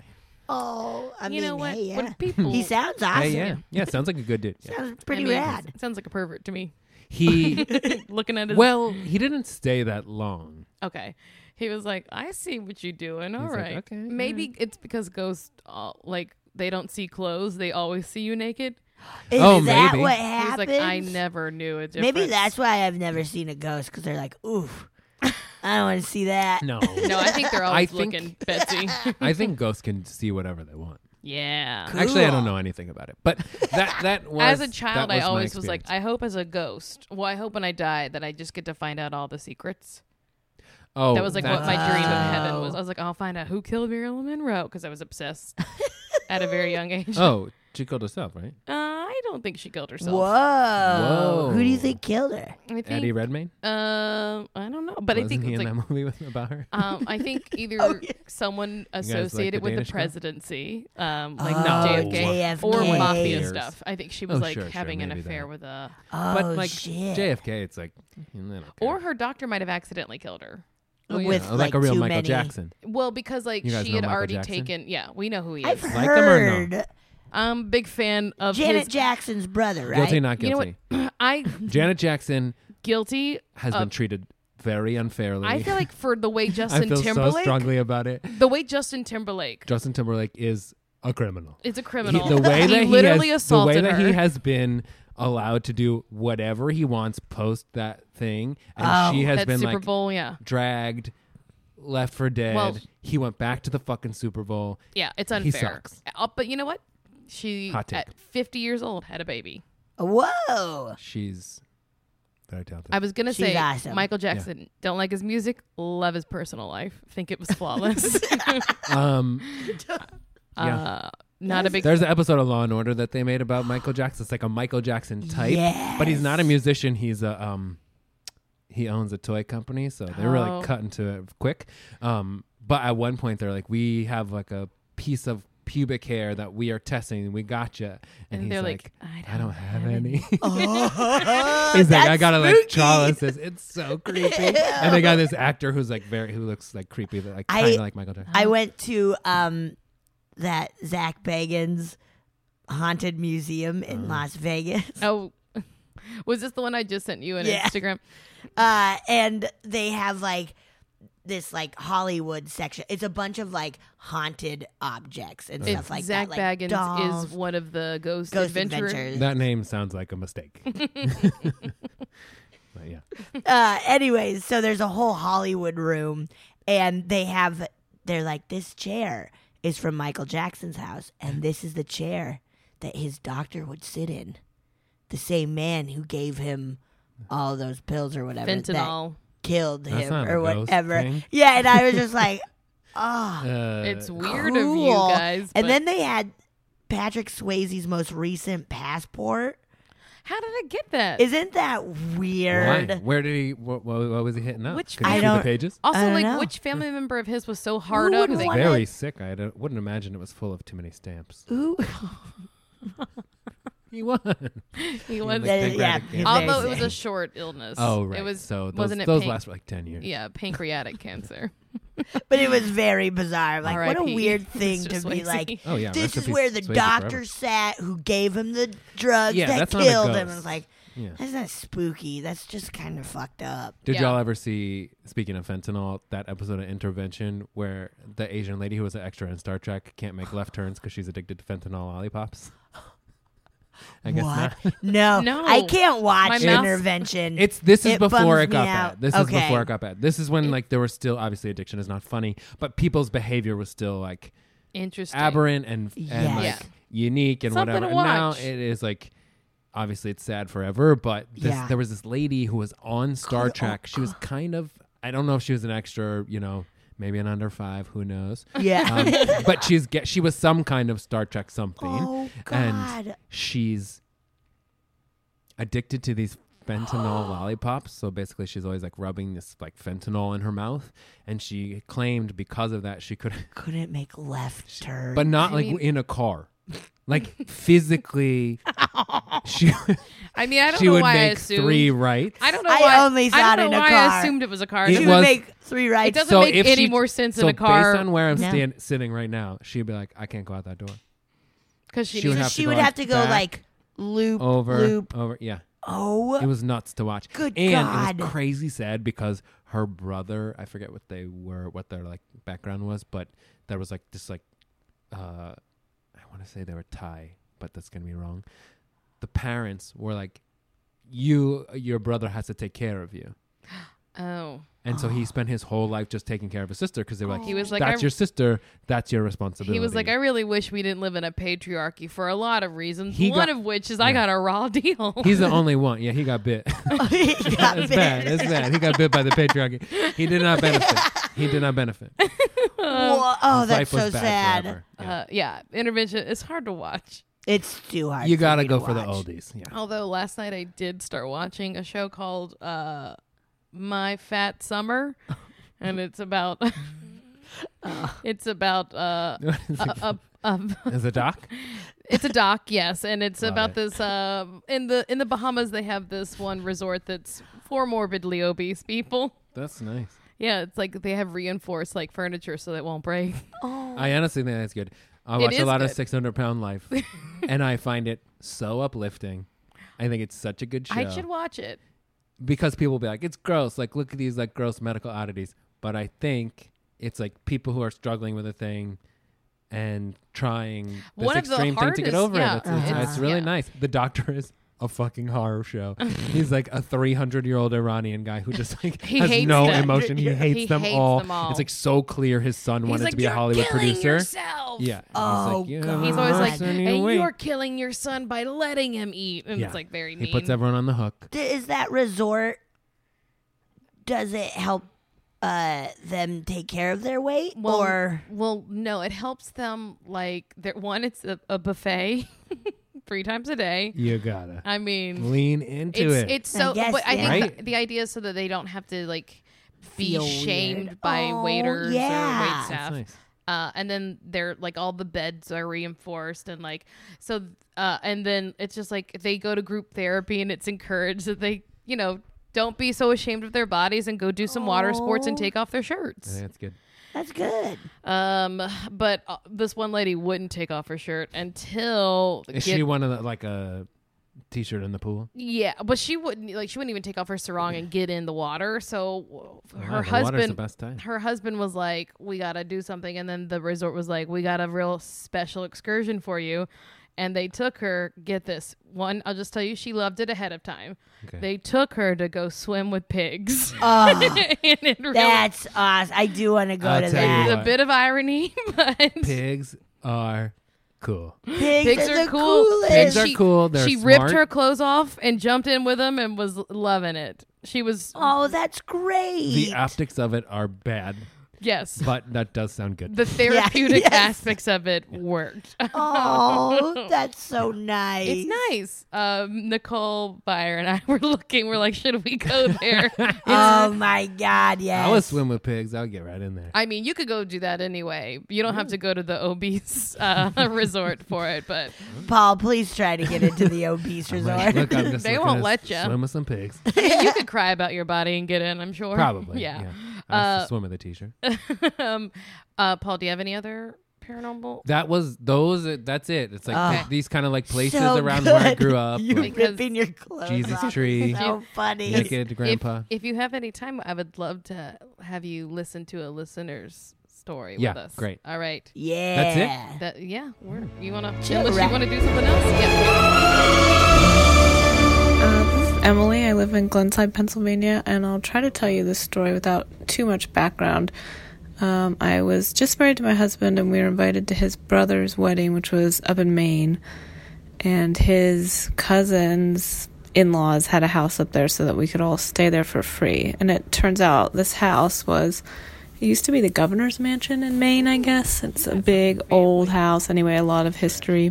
Speaker 3: Oh, I
Speaker 4: you
Speaker 3: mean,
Speaker 4: know what?
Speaker 3: hey, yeah.
Speaker 4: When people
Speaker 3: He sounds awesome.
Speaker 5: Hey, yeah, yeah. Sounds like a good dude. Yeah.
Speaker 3: Sounds pretty
Speaker 4: I mean,
Speaker 3: rad.
Speaker 4: Sounds like a pervert to me.
Speaker 5: He
Speaker 4: Looking at his
Speaker 5: well, he didn't stay that long.
Speaker 4: Okay. He was like, I see what you're doing. All
Speaker 5: He's like,
Speaker 4: right.
Speaker 5: "Okay,
Speaker 4: Maybe it's because ghosts, uh, like, they don't see clothes. They always see you naked.
Speaker 3: Is
Speaker 5: Oh,
Speaker 3: that
Speaker 5: maybe.
Speaker 3: what
Speaker 4: He's
Speaker 3: happens?
Speaker 4: like, I never knew it.
Speaker 3: Maybe that's why I've never seen a ghost, because they're like, oof, I don't want to see that.
Speaker 5: No,
Speaker 4: No, I think they're
Speaker 5: I
Speaker 4: always
Speaker 5: think-
Speaker 4: looking, Betsy.
Speaker 5: I think ghosts can see whatever they want.
Speaker 4: Yeah.
Speaker 3: Cool.
Speaker 5: Actually, I don't know anything about it, but that that was
Speaker 4: As a
Speaker 5: that
Speaker 4: child, I
Speaker 5: was my
Speaker 4: always was like,
Speaker 5: experience.
Speaker 4: I hope as a ghost. Well, I hope when I die that I just get to find out all the secrets.
Speaker 5: oh,
Speaker 4: That was like what my dream of
Speaker 3: Wow.
Speaker 4: heaven was. I was like, I'll find out who killed Marilyn Monroe because I was obsessed at a very young age.
Speaker 5: Oh, she killed herself, right?
Speaker 4: Uh, I don't think she killed herself.
Speaker 3: Whoa.
Speaker 5: Whoa.
Speaker 3: Who do you think killed her?
Speaker 4: I think,
Speaker 5: Eddie Redmayne.
Speaker 4: Um, I don't know, but
Speaker 5: Wasn't
Speaker 4: I think
Speaker 5: he
Speaker 4: it's
Speaker 5: in
Speaker 4: like,
Speaker 5: that movie with, about her?
Speaker 4: um, I think either
Speaker 3: Oh, yeah.
Speaker 4: someone
Speaker 5: like
Speaker 4: associated
Speaker 5: the
Speaker 4: with the
Speaker 5: Danish girl?
Speaker 4: presidency, um, like
Speaker 3: Oh,
Speaker 4: J F K,
Speaker 3: J F K.
Speaker 4: or mafia
Speaker 5: Years.
Speaker 4: stuff. I think she was
Speaker 5: Oh,
Speaker 4: like
Speaker 5: sure, sure,
Speaker 4: having an
Speaker 5: maybe
Speaker 4: affair
Speaker 5: that.
Speaker 4: with a,
Speaker 3: Oh,
Speaker 5: but like
Speaker 3: shit.
Speaker 5: J F K, it's like, you know, they don't care.
Speaker 4: or her doctor might have accidentally killed her.
Speaker 5: Oh, yeah.
Speaker 3: with,
Speaker 5: like,
Speaker 3: like,
Speaker 5: a real
Speaker 3: too
Speaker 5: Michael
Speaker 3: many-
Speaker 5: Jackson.
Speaker 4: Well, because like
Speaker 5: You guys
Speaker 4: she
Speaker 5: know
Speaker 4: had
Speaker 5: Michael
Speaker 4: already
Speaker 5: Jackson?
Speaker 4: taken. Yeah, we know who he
Speaker 3: I've
Speaker 4: is.
Speaker 5: Like him or no?
Speaker 3: heard
Speaker 4: I'm big fan of
Speaker 3: Janet
Speaker 4: his.
Speaker 3: Jackson's brother, right?
Speaker 5: Guilty, not
Speaker 4: You know
Speaker 5: guilty.
Speaker 4: what? I
Speaker 5: Janet Jackson
Speaker 4: guilty.
Speaker 5: has
Speaker 4: of-
Speaker 5: been treated very unfairly.
Speaker 4: I feel like for the way
Speaker 5: I
Speaker 4: Justin
Speaker 5: feel so
Speaker 4: Timberlake,
Speaker 5: strongly about it.
Speaker 4: the way Justin Timberlake
Speaker 5: Justin Timberlake is a criminal.
Speaker 4: is a
Speaker 5: He-
Speaker 4: criminal.
Speaker 5: the way
Speaker 4: he
Speaker 5: that he
Speaker 4: literally
Speaker 5: has, the
Speaker 4: assaulted
Speaker 5: way that
Speaker 4: her.
Speaker 5: he has been allowed to do whatever he wants post that thing, and
Speaker 3: Oh,
Speaker 5: she has
Speaker 4: That
Speaker 5: been
Speaker 4: Super
Speaker 5: like
Speaker 4: Bowl, yeah,
Speaker 5: dragged, left for dead.
Speaker 4: Well-
Speaker 5: he went back to the fucking Super Bowl.
Speaker 4: yeah, it's
Speaker 5: He
Speaker 4: unfair.
Speaker 5: sucks.
Speaker 4: Uh, but you know what? She
Speaker 5: Hot take.
Speaker 4: at fifty years old had a baby.
Speaker 3: Whoa.
Speaker 5: She's very talented.
Speaker 4: I was gonna
Speaker 3: She's
Speaker 4: say
Speaker 3: awesome.
Speaker 4: Michael Jackson. Don't like his music. Love his personal life. Think it was flawless.
Speaker 5: um, yeah.
Speaker 4: uh, not a big.
Speaker 5: There's an episode of Law and Order that they made about Michael Jackson. It's like a Michael Jackson type, but he's not a musician. He's a um, he owns a toy company, so they're
Speaker 4: Oh.
Speaker 5: really cutting to it quick. Um, but at one point they're like, we have like a piece of pubic hair that we are testing. We gotcha. And,
Speaker 4: And
Speaker 5: he's
Speaker 4: they're
Speaker 5: like,
Speaker 4: like,
Speaker 5: I don't have any.
Speaker 3: Oh,
Speaker 5: He's like, I
Speaker 3: that's
Speaker 5: got electrolysis.
Speaker 3: spooky.
Speaker 5: It's so creepy. And they got this actor who's like very, who looks like creepy, like
Speaker 3: I-
Speaker 5: kind of like Michael Jackson.
Speaker 3: I went to um that Zach Bagans haunted museum in
Speaker 5: Uh.
Speaker 3: Las Vegas.
Speaker 4: Oh, was this the one I just sent you on
Speaker 3: Yeah.
Speaker 4: Instagram?
Speaker 3: Uh, and they have like this like Hollywood section. It's a bunch of like haunted objects and
Speaker 4: It's
Speaker 3: stuff like
Speaker 4: Zach
Speaker 3: that. Like
Speaker 4: Baggins
Speaker 3: dolls,
Speaker 4: is one of the ghost,
Speaker 3: Ghost
Speaker 4: adventurers.
Speaker 3: Adventures.
Speaker 5: That name sounds like a mistake. But yeah.
Speaker 3: uh, anyways, so there's a whole Hollywood room, and they have, they're like, this chair is from Michael Jackson's house, and this is the chair that his doctor would sit in. The same man who gave him all those pills or whatever that
Speaker 4: Fentanyl.
Speaker 3: killed
Speaker 5: That's
Speaker 3: him
Speaker 5: not a
Speaker 3: or
Speaker 5: ghost
Speaker 3: whatever.
Speaker 5: thing.
Speaker 3: Yeah, and I was just like, oh,
Speaker 5: Uh,
Speaker 4: It's weird of
Speaker 3: cool.
Speaker 4: you guys.
Speaker 3: And
Speaker 4: but
Speaker 3: then they had Patrick Swayze's most recent passport.
Speaker 4: how did it get that?
Speaker 3: Isn't that weird?
Speaker 5: why? Where did he? What, what, what was he hitting up?
Speaker 4: Which
Speaker 5: Could you
Speaker 3: I
Speaker 5: see
Speaker 3: don't-
Speaker 5: the pages?
Speaker 4: also,
Speaker 3: I don't
Speaker 4: like,
Speaker 3: know.
Speaker 4: which family member of his was so hard
Speaker 3: Who
Speaker 4: up?
Speaker 3: would
Speaker 4: They,
Speaker 3: wanna-
Speaker 5: Very sick. I don't- wouldn't imagine it was full of too many stamps.
Speaker 3: Ooh.
Speaker 5: He won.
Speaker 4: he was.
Speaker 5: Like
Speaker 3: That is- yeah,
Speaker 5: pancreatic
Speaker 3: he's
Speaker 5: cancer.
Speaker 3: very
Speaker 4: Although it was a
Speaker 3: sick.
Speaker 4: short illness.
Speaker 5: Oh right.
Speaker 4: It was.
Speaker 5: so those,
Speaker 4: wasn't it
Speaker 5: those
Speaker 4: panc-
Speaker 5: last for like ten years.
Speaker 4: Yeah, pancreatic cancer.
Speaker 3: But it was very bizarre. Like, what a
Speaker 4: R I P
Speaker 3: weird thing
Speaker 4: Mister
Speaker 3: to be
Speaker 4: Swayze.
Speaker 3: like,
Speaker 5: Oh yeah.
Speaker 3: this
Speaker 5: rest in
Speaker 3: is
Speaker 5: peace,
Speaker 3: where the
Speaker 5: Swayze
Speaker 3: doctor
Speaker 5: forever.
Speaker 3: sat who gave him the drugs
Speaker 5: Yeah,
Speaker 3: that
Speaker 5: that's not a
Speaker 3: killed him.
Speaker 5: ghost.
Speaker 3: And it's like,
Speaker 5: Yeah.
Speaker 3: that's not spooky. That's just kind of fucked up.
Speaker 5: Did
Speaker 4: Yeah.
Speaker 5: y'all ever see, speaking of fentanyl, that episode of Intervention where the Asian lady who was an extra in Star Trek can't make left turns because she's addicted to fentanyl lollipops? I guess
Speaker 3: What?
Speaker 5: not.
Speaker 3: No,
Speaker 4: No.
Speaker 3: I can't watch
Speaker 4: My mouth-
Speaker 3: Intervention.
Speaker 5: It's this is
Speaker 3: It
Speaker 5: before
Speaker 3: bums
Speaker 5: it got
Speaker 3: me out.
Speaker 5: bad. This
Speaker 3: Okay.
Speaker 5: is before it got bad. This is when like there was still obviously addiction is not funny, but people's behavior was still like
Speaker 4: Interesting.
Speaker 5: aberrant and and
Speaker 3: Yes.
Speaker 5: like
Speaker 4: Yeah.
Speaker 5: unique and
Speaker 4: Something
Speaker 5: whatever.
Speaker 4: to
Speaker 5: And now
Speaker 4: watch.
Speaker 5: it is like obviously it's sad forever, but this,
Speaker 3: Yeah.
Speaker 5: there was this lady who was on Star
Speaker 3: God, oh,
Speaker 5: Trek. She was kind of I don't know if she was an extra, or, you know, maybe an under five, who knows.
Speaker 3: yeah.
Speaker 5: Um, but she's get she was some kind of Star Trek something.
Speaker 3: oh,
Speaker 5: and
Speaker 3: God.
Speaker 5: she's addicted to these fentanyl lollipops. So basically she's always like rubbing this like fentanyl in her mouth, and she claimed because of that she could
Speaker 3: Couldn't make left turn.
Speaker 5: but not
Speaker 4: I
Speaker 5: like
Speaker 4: mean-
Speaker 5: in a car. Like physically she
Speaker 4: I mean, I don't
Speaker 5: she
Speaker 4: know
Speaker 5: would
Speaker 4: why I
Speaker 5: make
Speaker 4: assumed.
Speaker 5: three rights.
Speaker 4: I don't know
Speaker 3: I
Speaker 4: why.
Speaker 3: only saw
Speaker 4: I
Speaker 3: it
Speaker 4: don't
Speaker 3: in
Speaker 4: know
Speaker 3: a
Speaker 4: why
Speaker 3: car.
Speaker 4: I assumed it was a car.
Speaker 5: It
Speaker 3: she
Speaker 4: She
Speaker 3: would
Speaker 5: was-
Speaker 3: make three rights.
Speaker 4: It doesn't
Speaker 5: So
Speaker 4: make
Speaker 5: if
Speaker 4: any
Speaker 5: she-
Speaker 4: more sense
Speaker 5: so
Speaker 4: in a car.
Speaker 5: based on where I'm
Speaker 3: No.
Speaker 5: stand, sitting right now, she'd be like, I can't go out that door.
Speaker 4: Because she,
Speaker 5: she would
Speaker 4: needs-
Speaker 5: have to
Speaker 3: she
Speaker 5: go,
Speaker 3: would
Speaker 5: like,
Speaker 3: have to go
Speaker 5: back,
Speaker 3: like loop,
Speaker 5: Over,
Speaker 3: loop.
Speaker 5: over, yeah.
Speaker 3: Oh,
Speaker 5: It was nuts to watch.
Speaker 3: Good
Speaker 5: and
Speaker 3: God.
Speaker 5: it was crazy sad because her brother, I forget what they were, what their like background was, but there was like this like, uh, I want to say they were Thai, but that's gonna be wrong. The parents were like, "You, your brother has to take care of you,"
Speaker 4: oh,
Speaker 5: and so he spent his whole life just taking care of his sister because they were like,
Speaker 4: He was like,
Speaker 5: "That's
Speaker 4: I-
Speaker 5: your sister. That's your responsibility."
Speaker 4: he was like, I really wish we didn't live in a patriarchy for a lot of reasons.
Speaker 5: He
Speaker 4: One
Speaker 5: got-
Speaker 4: of which is I
Speaker 5: yeah.
Speaker 4: got a raw deal.
Speaker 5: He's the only one. Yeah, he got bit.
Speaker 3: He got
Speaker 5: It's
Speaker 3: bit.
Speaker 5: bad. It's bad. He got bit by the patriarchy. He did not benefit. He did not benefit.
Speaker 3: Whoa, oh,
Speaker 5: His
Speaker 3: that's
Speaker 5: life was
Speaker 3: so
Speaker 5: bad
Speaker 3: sad.
Speaker 5: forever. Yeah.
Speaker 4: uh, yeah, intervention. It's hard to watch.
Speaker 3: It's too hard.
Speaker 5: You
Speaker 3: for
Speaker 5: gotta
Speaker 3: me
Speaker 5: go
Speaker 3: to
Speaker 5: for the
Speaker 3: watch.
Speaker 5: oldies. Yeah.
Speaker 4: Although last night I did start watching a show called uh, My Fat Summer, and it's about it's about uh, a, a, a,
Speaker 5: Is it doc?
Speaker 4: it's a doc, yes, and it's
Speaker 5: Love
Speaker 4: about
Speaker 5: it.
Speaker 4: this uh, in the in the Bahamas. They have this one resort that's for morbidly obese people.
Speaker 5: That's nice.
Speaker 4: Yeah, it's like they have reinforced like furniture so that it won't break.
Speaker 5: I honestly think that's good. I
Speaker 4: It
Speaker 5: watch a
Speaker 4: is
Speaker 5: lot of
Speaker 4: good.
Speaker 5: six hundred pound life, and I find it so uplifting. I think it's such a good show
Speaker 4: I should watch it.
Speaker 5: because people will be like, "It's gross." Like, look at these like gross medical oddities. But I think it's like people who are struggling with a thing and trying this
Speaker 4: One of the
Speaker 5: extreme thing to get
Speaker 4: hardest-
Speaker 5: over
Speaker 4: yeah,
Speaker 5: it. It's, it's,
Speaker 3: Uh-huh.
Speaker 5: it's really
Speaker 4: yeah.
Speaker 5: nice. The doctor is a fucking horror show. He's like a three hundred year old Iranian guy who just like
Speaker 4: He
Speaker 5: has
Speaker 4: hates
Speaker 5: no
Speaker 4: them.
Speaker 5: emotion. He
Speaker 3: He
Speaker 5: hates, them,
Speaker 4: hates
Speaker 5: all.
Speaker 4: them all.
Speaker 5: It's like so clear his son
Speaker 4: He's
Speaker 5: wanted
Speaker 4: like,
Speaker 5: to be a
Speaker 4: "You're
Speaker 5: Hollywood
Speaker 4: killing
Speaker 5: producer.
Speaker 4: yourself."
Speaker 5: Yeah. And
Speaker 3: Oh,
Speaker 5: he's like,
Speaker 3: God.
Speaker 4: He's always like,
Speaker 5: "Listen, you
Speaker 4: and
Speaker 5: wait."
Speaker 4: you're killing your son by letting him eat. And
Speaker 5: Yeah.
Speaker 4: it's like very
Speaker 5: He
Speaker 4: mean.
Speaker 5: puts everyone on the hook.
Speaker 3: D- Is that resort? Does it help uh, them take care of their weight,
Speaker 4: well,
Speaker 3: or
Speaker 4: well, no, it helps them like there one, it's a, a buffet three times a day.
Speaker 5: You gotta
Speaker 4: I mean
Speaker 5: lean into
Speaker 4: it's
Speaker 5: it.
Speaker 4: it's so
Speaker 3: I guess,
Speaker 4: but I think
Speaker 5: yeah.
Speaker 4: the, the idea is so that they don't have to like be
Speaker 3: Feel
Speaker 4: shamed
Speaker 3: weird.
Speaker 4: by
Speaker 3: Oh,
Speaker 4: waiters or
Speaker 3: yeah.
Speaker 4: wait
Speaker 5: That's
Speaker 4: staff.
Speaker 5: nice.
Speaker 4: Uh, and then they're like all the beds are reinforced and like so uh, and then it's just like they go to group therapy and it's encouraged that they, you know, don't be so ashamed of their bodies and go do some water sports and take off their shirts.
Speaker 5: Yeah, that's good.
Speaker 3: That's good.
Speaker 4: Um, but uh, this one lady wouldn't take off her shirt until
Speaker 5: Is
Speaker 4: get-
Speaker 5: she one of the, like a t-shirt in the pool?
Speaker 4: Yeah, but she wouldn't like she wouldn't even take off her sarong and get in the water. So her
Speaker 5: Wow, the water's the
Speaker 4: husband,
Speaker 5: best time.
Speaker 4: her husband was like, "We gotta do something," and then the resort was like, "We got a real special excursion for you." And they took her, get this, one, I'll just tell you, she loved it ahead of time.
Speaker 5: Okay.
Speaker 4: They took her to go swim with pigs.
Speaker 3: Oh,
Speaker 4: And it really-
Speaker 3: that's awesome. I do want to go
Speaker 5: I'll
Speaker 3: to
Speaker 5: tell you
Speaker 3: that.
Speaker 4: It's a
Speaker 5: what.
Speaker 4: bit of irony, but
Speaker 5: Pigs are cool.
Speaker 3: Pigs,
Speaker 4: pigs
Speaker 3: are,
Speaker 4: are
Speaker 3: the
Speaker 4: cool.
Speaker 3: coolest.
Speaker 5: Pigs are
Speaker 4: she,
Speaker 5: cool. They're
Speaker 4: she ripped
Speaker 5: smart.
Speaker 4: her clothes off and jumped in with them and was loving it. She was,
Speaker 3: Oh, that's great.
Speaker 5: The optics of it are bad,
Speaker 4: yes.
Speaker 5: but that does sound good.
Speaker 4: The therapeutic
Speaker 3: yes.
Speaker 4: aspects of it worked.
Speaker 3: Oh, that's so nice.
Speaker 4: It's nice. Um, Nicole Byer and I were looking. We're like, should we go there?
Speaker 3: Oh my God, yes.
Speaker 5: I would swim with pigs. I would get right in there.
Speaker 4: I mean, you could go do that anyway. You don't have to go to the obese uh, resort for it, but
Speaker 3: Paul, please try to get into the obese
Speaker 5: I'm
Speaker 3: resort.
Speaker 5: like, look, I'm just
Speaker 4: They
Speaker 5: looking
Speaker 4: won't
Speaker 5: to
Speaker 4: let ya.
Speaker 5: swim with some pigs.
Speaker 4: I mean, you could cry about your body and get in, I'm sure.
Speaker 5: Probably.
Speaker 4: Yeah.
Speaker 5: Yeah. I have
Speaker 4: Uh,
Speaker 5: to swim with a t-shirt.
Speaker 4: um, uh, Paul, do you have any other paranormal?
Speaker 5: That was those. uh, That's it. It's like
Speaker 3: Oh.
Speaker 5: th- these kind of like places
Speaker 3: So
Speaker 5: around where I
Speaker 3: good.
Speaker 5: grew up.
Speaker 3: You
Speaker 5: like
Speaker 4: Because
Speaker 3: ripping your clothes
Speaker 5: Jesus
Speaker 3: off.
Speaker 5: tree.
Speaker 3: So funny.
Speaker 5: naked grandpa.
Speaker 4: If, if you have any time, I would love to have you listen to a listener's story
Speaker 5: Yeah,
Speaker 4: with us.
Speaker 5: great.
Speaker 4: All right.
Speaker 3: Yeah.
Speaker 5: That's it?
Speaker 4: That yeah. We're, you wanna
Speaker 3: Chill
Speaker 4: unless
Speaker 3: rap.
Speaker 4: you wanna do something else? Yeah.
Speaker 6: Uh, this is Emily. I live in Glenside, Pennsylvania, and I'll try to tell you this story without too much background. Um, I was just married to my husband, and we were invited to his brother's wedding, which was up in Maine. And his cousins' in-laws had a house up there so that we could all stay there for free. And it turns out this house was, it used to be the governor's mansion in Maine, I guess. It's a big old house. Anyway, a lot of history.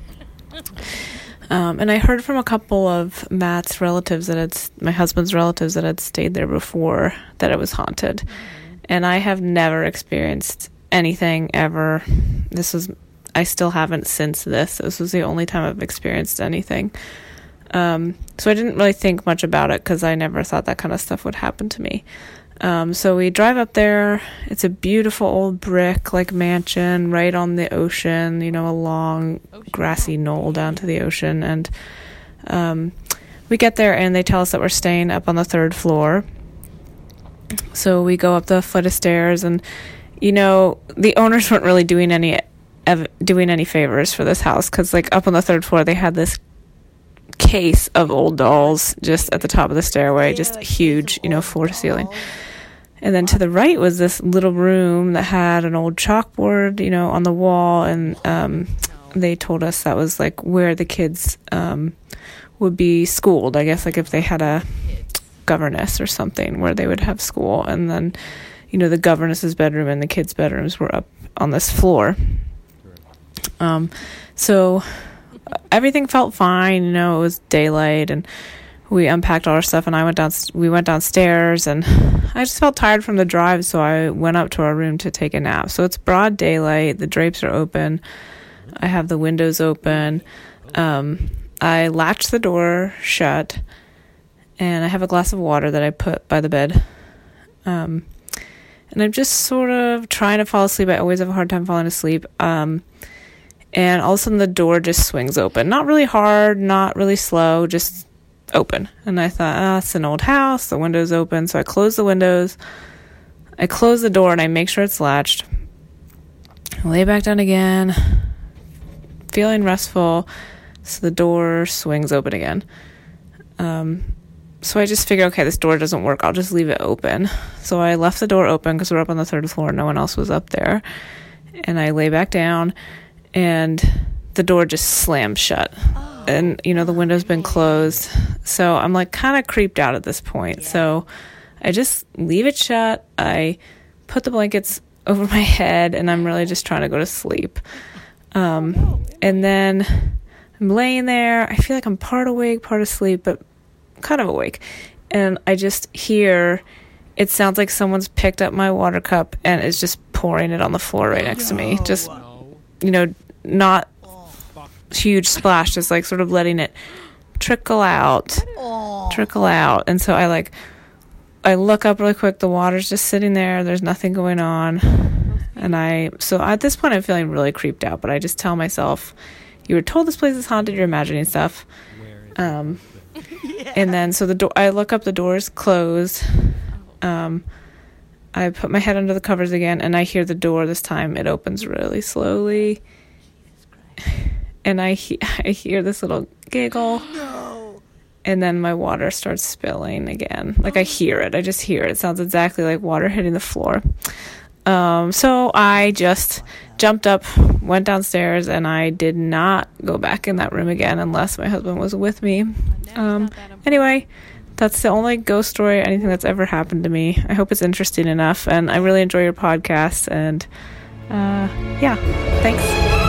Speaker 6: Um, and I heard from a couple of Matt's relatives that had, my husband's relatives that had stayed there before, that it was haunted. And I have never experienced anything ever. This was, I still haven't since this. This was the only time I've experienced anything. Um, so I didn't really think much about it because I never thought that kind of stuff would happen to me. Um, so we drive up there. It's a beautiful old brick like mansion right on the ocean, you know, a long grassy knoll down to the ocean. And um, we get there and they tell us that we're staying up on the third floor. So we go up the flight of stairs and, you know, the owners weren't really doing any ev- doing any favors for this house because, like, up on the third floor they had this case of old dolls just at the top of the stairway, just huge, you know, floor to ceiling. And then to the right was this little room that had an old chalkboard, you know, on the wall. And um, they told us that was like where the kids um, would be schooled. I guess like if they had a governess or something where they would have school. And then, you know, the governess's bedroom and the kids' bedrooms were up on this floor. Um, so everything felt fine. You know, it was daylight and we unpacked all our stuff and I went down, we went downstairs and I just felt tired from the drive. So I went up to our room to take a nap. So it's broad daylight. The drapes are open. I have the windows open. Um, I latched the door shut and I have a glass of water that I put by the bed. Um, and I'm just sort of trying to fall asleep. I always have a hard time falling asleep. Um, and all of a sudden the door just swings open. Not really hard, not really slow, just open. And I thought, ah, oh, it's an old house, the window's open. So I close the windows, I close the door and I make sure it's latched. I lay back down again, feeling restful. So the door swings open again. Um, so I just figured, okay, this door doesn't work. I'll just leave it open. So I left the door open because we're up on the third floor. No one else was up there. And I lay back down and the door just slammed shut. Oh, and, you know, the window's been closed. So I'm like kind of creeped out at this point. Yeah. So I just leave it shut. I put the blankets over my head and I'm really just trying to go to sleep. Um, and then I'm laying there. I feel like I'm part awake, part asleep, but kind of awake. And I just hear, it sounds like someone's picked up my water cup and is just pouring it on the floor right next to me. Just, you know, not huge splash, just like sort of letting it trickle out, trickle out. And so I like, I look up really quick. The water's just sitting there. There's nothing going on. And I, so at this point, I'm feeling really creeped out. But I just tell myself, you were told this place is haunted. You're imagining stuff. Um, yeah. And then so the door, I look up. The door's closed. Um, I put my head under the covers again, and I hear the door this time. It opens really slowly, and I he- I hear this little giggle. No. And then my water starts spilling again. Like I hear it. I just hear it. It sounds exactly like water hitting the floor. Um, so I just jumped up, went downstairs, and I did not go back in that room again unless my husband was with me. Um, anyway, that's the only ghost story, anything that's ever happened to me. I hope it's interesting enough, and I really enjoy your podcast, and uh, yeah, thanks.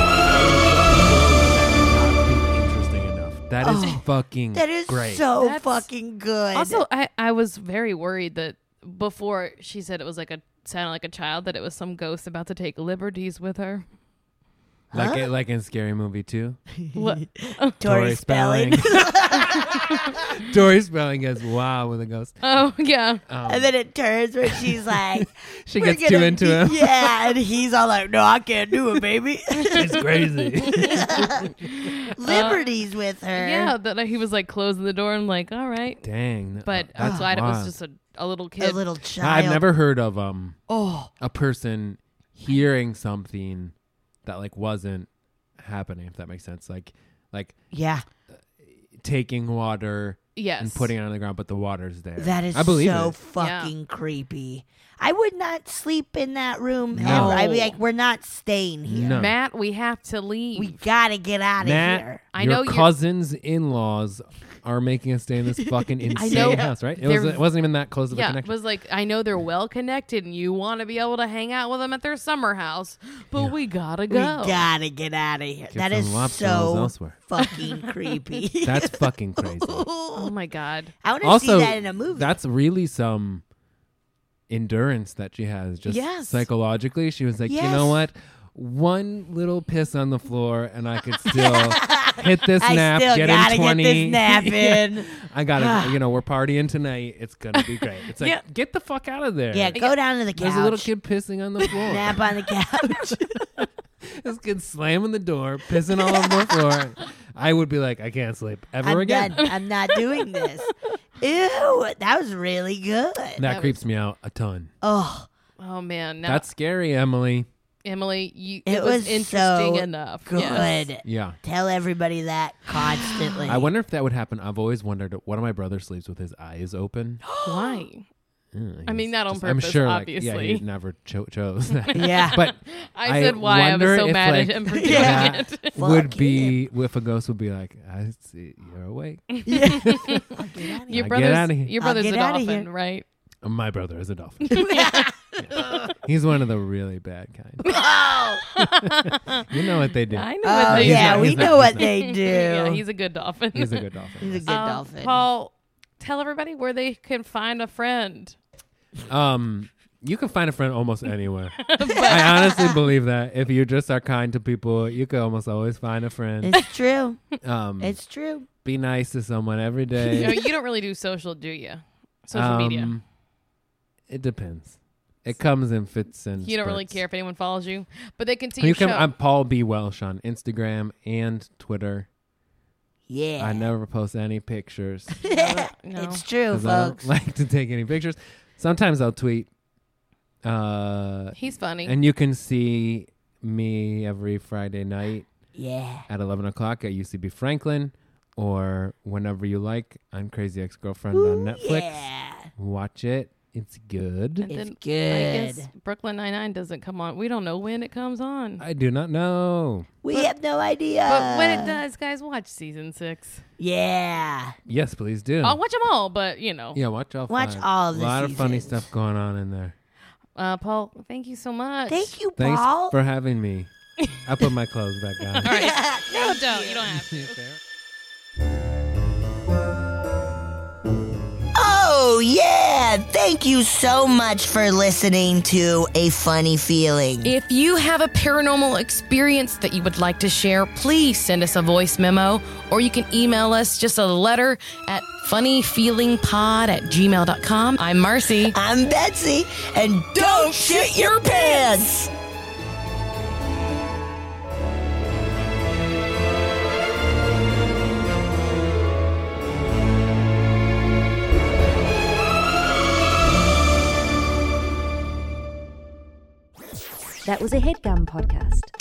Speaker 5: Interesting enough. That is
Speaker 3: Oh,
Speaker 5: fucking
Speaker 3: That is
Speaker 5: great.
Speaker 3: so
Speaker 4: That's-
Speaker 3: fucking good.
Speaker 4: Also, I, I was very worried that before she said it was like a sounded like a child, that it was some ghost about to take liberties with her.
Speaker 5: Like
Speaker 3: Huh?
Speaker 5: it, like in Scary Movie two.
Speaker 4: What?
Speaker 3: Tori Spelling.
Speaker 5: Tori Spelling goes, wow, with a ghost.
Speaker 4: Oh yeah.
Speaker 5: Um,
Speaker 3: And then it turns where she's like,
Speaker 5: she
Speaker 3: "We're
Speaker 5: gets too
Speaker 3: gonna
Speaker 5: into
Speaker 3: be-"
Speaker 5: him.
Speaker 3: Yeah, and he's all like, no, I can't do it, baby.
Speaker 5: She's crazy.
Speaker 3: Liberties with her.
Speaker 4: Yeah, that he was like closing the door and like, all right.
Speaker 5: Dang.
Speaker 4: But
Speaker 5: that's
Speaker 4: I'm glad it was
Speaker 5: wild.
Speaker 4: just a, a little kid.
Speaker 3: A little child.
Speaker 5: I've never heard of um
Speaker 3: Oh,
Speaker 5: a person hearing something that like wasn't happening, if that makes sense. Like like
Speaker 3: yeah.
Speaker 5: taking water
Speaker 4: Yes.
Speaker 5: and putting it on the ground, but the water's there.
Speaker 3: That is
Speaker 5: I believe
Speaker 3: so
Speaker 5: it.
Speaker 3: fucking creepy. I would not sleep in that room
Speaker 5: No.
Speaker 3: ever. I'd be like, we're not staying here.
Speaker 5: No.
Speaker 4: Matt, we have to leave.
Speaker 3: We gotta get out of
Speaker 5: Matt,
Speaker 3: here.
Speaker 4: I
Speaker 5: your
Speaker 4: know you're-
Speaker 5: cousins in-laws are making us stay in this fucking insane
Speaker 4: know.
Speaker 5: house, right? It,
Speaker 4: They're-
Speaker 5: was, it wasn't even that close of a
Speaker 4: yeah, it
Speaker 5: connection.
Speaker 4: was like, I know they're well connected and you want to be able to hang out with them at their summer house, but
Speaker 5: Yeah.
Speaker 4: we gotta
Speaker 3: We
Speaker 4: go.
Speaker 3: gotta get out of here.
Speaker 5: Get
Speaker 3: that
Speaker 5: some
Speaker 3: is
Speaker 5: lobster rolls
Speaker 3: so
Speaker 5: elsewhere.
Speaker 3: fucking creepy.
Speaker 5: That's fucking crazy.
Speaker 4: Oh my God.
Speaker 3: I want to
Speaker 5: Also,
Speaker 3: see that in a movie.
Speaker 5: that's really some endurance that she has. Just
Speaker 4: Yes.
Speaker 5: psychologically, she was like, you
Speaker 3: Yes.
Speaker 5: know what? One little piss on the floor, and I could still hit this
Speaker 3: I
Speaker 5: nap,
Speaker 3: still
Speaker 5: get
Speaker 3: gotta
Speaker 5: in twenty.
Speaker 3: get this nap
Speaker 5: Yeah.
Speaker 3: in.
Speaker 5: I gotta, you know, we're partying tonight. It's gonna be great. It's like,
Speaker 4: Yeah.
Speaker 5: get the fuck out of there.
Speaker 3: Yeah, go down to the couch.
Speaker 5: There's a little kid pissing on the floor.
Speaker 3: Nap on the couch.
Speaker 5: This kid slamming the door, pissing all over the floor. I would be like, I can't sleep ever
Speaker 3: I'm
Speaker 5: again.
Speaker 3: done. I'm not doing this. Ew, that was really good.
Speaker 5: That,
Speaker 4: That
Speaker 5: creeps me out a ton.
Speaker 3: Oh,
Speaker 4: Oh man. Now,
Speaker 5: That's scary, Emily.
Speaker 4: Emily, you,
Speaker 3: It
Speaker 4: it, was,
Speaker 3: was
Speaker 4: interesting
Speaker 3: so
Speaker 4: enough.
Speaker 3: good.
Speaker 4: Yes.
Speaker 5: Yeah.
Speaker 3: Tell everybody that constantly.
Speaker 5: I wonder if that would happen. I've always wondered. One of my brothers sleeps with his eyes open.
Speaker 4: Why?
Speaker 5: Mm,
Speaker 4: I mean,
Speaker 5: he's
Speaker 4: not on
Speaker 5: just- I'm
Speaker 4: purpose,
Speaker 5: sure, like, yeah,
Speaker 4: obviously.
Speaker 5: he never cho- chose that.
Speaker 3: Yeah.
Speaker 5: But
Speaker 4: I,
Speaker 5: I
Speaker 4: said why. I was
Speaker 5: wonder
Speaker 4: so
Speaker 5: if,
Speaker 4: mad
Speaker 5: like,
Speaker 4: at him for doing
Speaker 3: Yeah.
Speaker 4: it.
Speaker 5: would
Speaker 3: Fuck
Speaker 5: be if a ghost would be like, I see you're awake.
Speaker 3: Yeah. I'll get out of
Speaker 4: Your
Speaker 5: Now get
Speaker 4: brother's,
Speaker 5: outta here.
Speaker 4: your
Speaker 3: I'll
Speaker 4: brother's a
Speaker 3: get outta
Speaker 4: dolphin,
Speaker 3: here.
Speaker 4: right?
Speaker 5: My brother is a dolphin. He's one of the really bad kind.
Speaker 3: Oh,
Speaker 5: You know what they do.
Speaker 4: I know
Speaker 3: oh
Speaker 4: what they
Speaker 5: He's
Speaker 3: yeah,
Speaker 5: not-
Speaker 3: we
Speaker 5: he's not-
Speaker 3: know what
Speaker 5: he's
Speaker 3: they do.
Speaker 4: Yeah, he's a good dolphin.
Speaker 5: He's a good dolphin.
Speaker 3: He's a good
Speaker 4: Um,
Speaker 3: dolphin.
Speaker 4: Paul, tell everybody where they can find a friend.
Speaker 5: Um, you can find a friend almost anywhere. I honestly believe that if you just are kind to people, you can almost always find a friend.
Speaker 3: It's true.
Speaker 5: Um,
Speaker 3: It's true.
Speaker 5: be nice to someone every
Speaker 4: You, know,
Speaker 5: day.
Speaker 4: you don't really do social, do you? Social media.
Speaker 5: Um, It depends. It comes in fits and
Speaker 4: You don't really
Speaker 5: spurts.
Speaker 4: care if anyone follows you, but they can see
Speaker 5: You
Speaker 4: your
Speaker 5: can.
Speaker 4: show.
Speaker 5: I'm Paul B. Welsh on Instagram and Twitter.
Speaker 3: Yeah.
Speaker 5: I never post any pictures
Speaker 4: No.
Speaker 3: It's true,
Speaker 5: 'cause I
Speaker 3: folks.
Speaker 5: don't like to take any pictures. Sometimes I'll tweet. Uh,
Speaker 4: He's funny.
Speaker 5: and you can see me every Friday night
Speaker 3: Yeah.
Speaker 5: at eleven o'clock at U C B Franklin, or whenever you like on Crazy Ex-Girlfriend on
Speaker 3: Ooh,
Speaker 5: Netflix.
Speaker 3: Yeah.
Speaker 5: Watch it. It's good.
Speaker 4: And
Speaker 3: It's
Speaker 4: then I
Speaker 3: good.
Speaker 4: guess Brooklyn Nine-Nine doesn't come on. We don't know when it comes on.
Speaker 5: I do not know.
Speaker 3: We
Speaker 4: But-
Speaker 3: have no idea.
Speaker 4: But when it does, guys, watch season six.
Speaker 3: Yeah.
Speaker 5: Yes, please do.
Speaker 4: I'll watch them all, but you know.
Speaker 5: Yeah, watch all
Speaker 3: Watch
Speaker 5: five.
Speaker 3: all
Speaker 5: A
Speaker 3: the
Speaker 5: lot of funny
Speaker 3: seasons.
Speaker 5: stuff going on in there.
Speaker 4: Uh, Paul, thank you so much.
Speaker 3: Thank you,
Speaker 5: Thanks
Speaker 3: Paul.
Speaker 5: for having me. I put my clothes back on.
Speaker 4: All right. No,
Speaker 3: Thank
Speaker 4: don't.
Speaker 3: you.
Speaker 4: You don't have to.
Speaker 3: Oh, yeah. Yeah, thank you so much for listening to A Funny Feeling.
Speaker 4: If you have a paranormal experience that you would like to share, please send us a voice memo, or you can email us just a letter at funnyfeelingpod at gmail dot com. I'm Marcy.
Speaker 3: I'm Betsy. And don't shit your pants!
Speaker 1: That was a HeadGum podcast.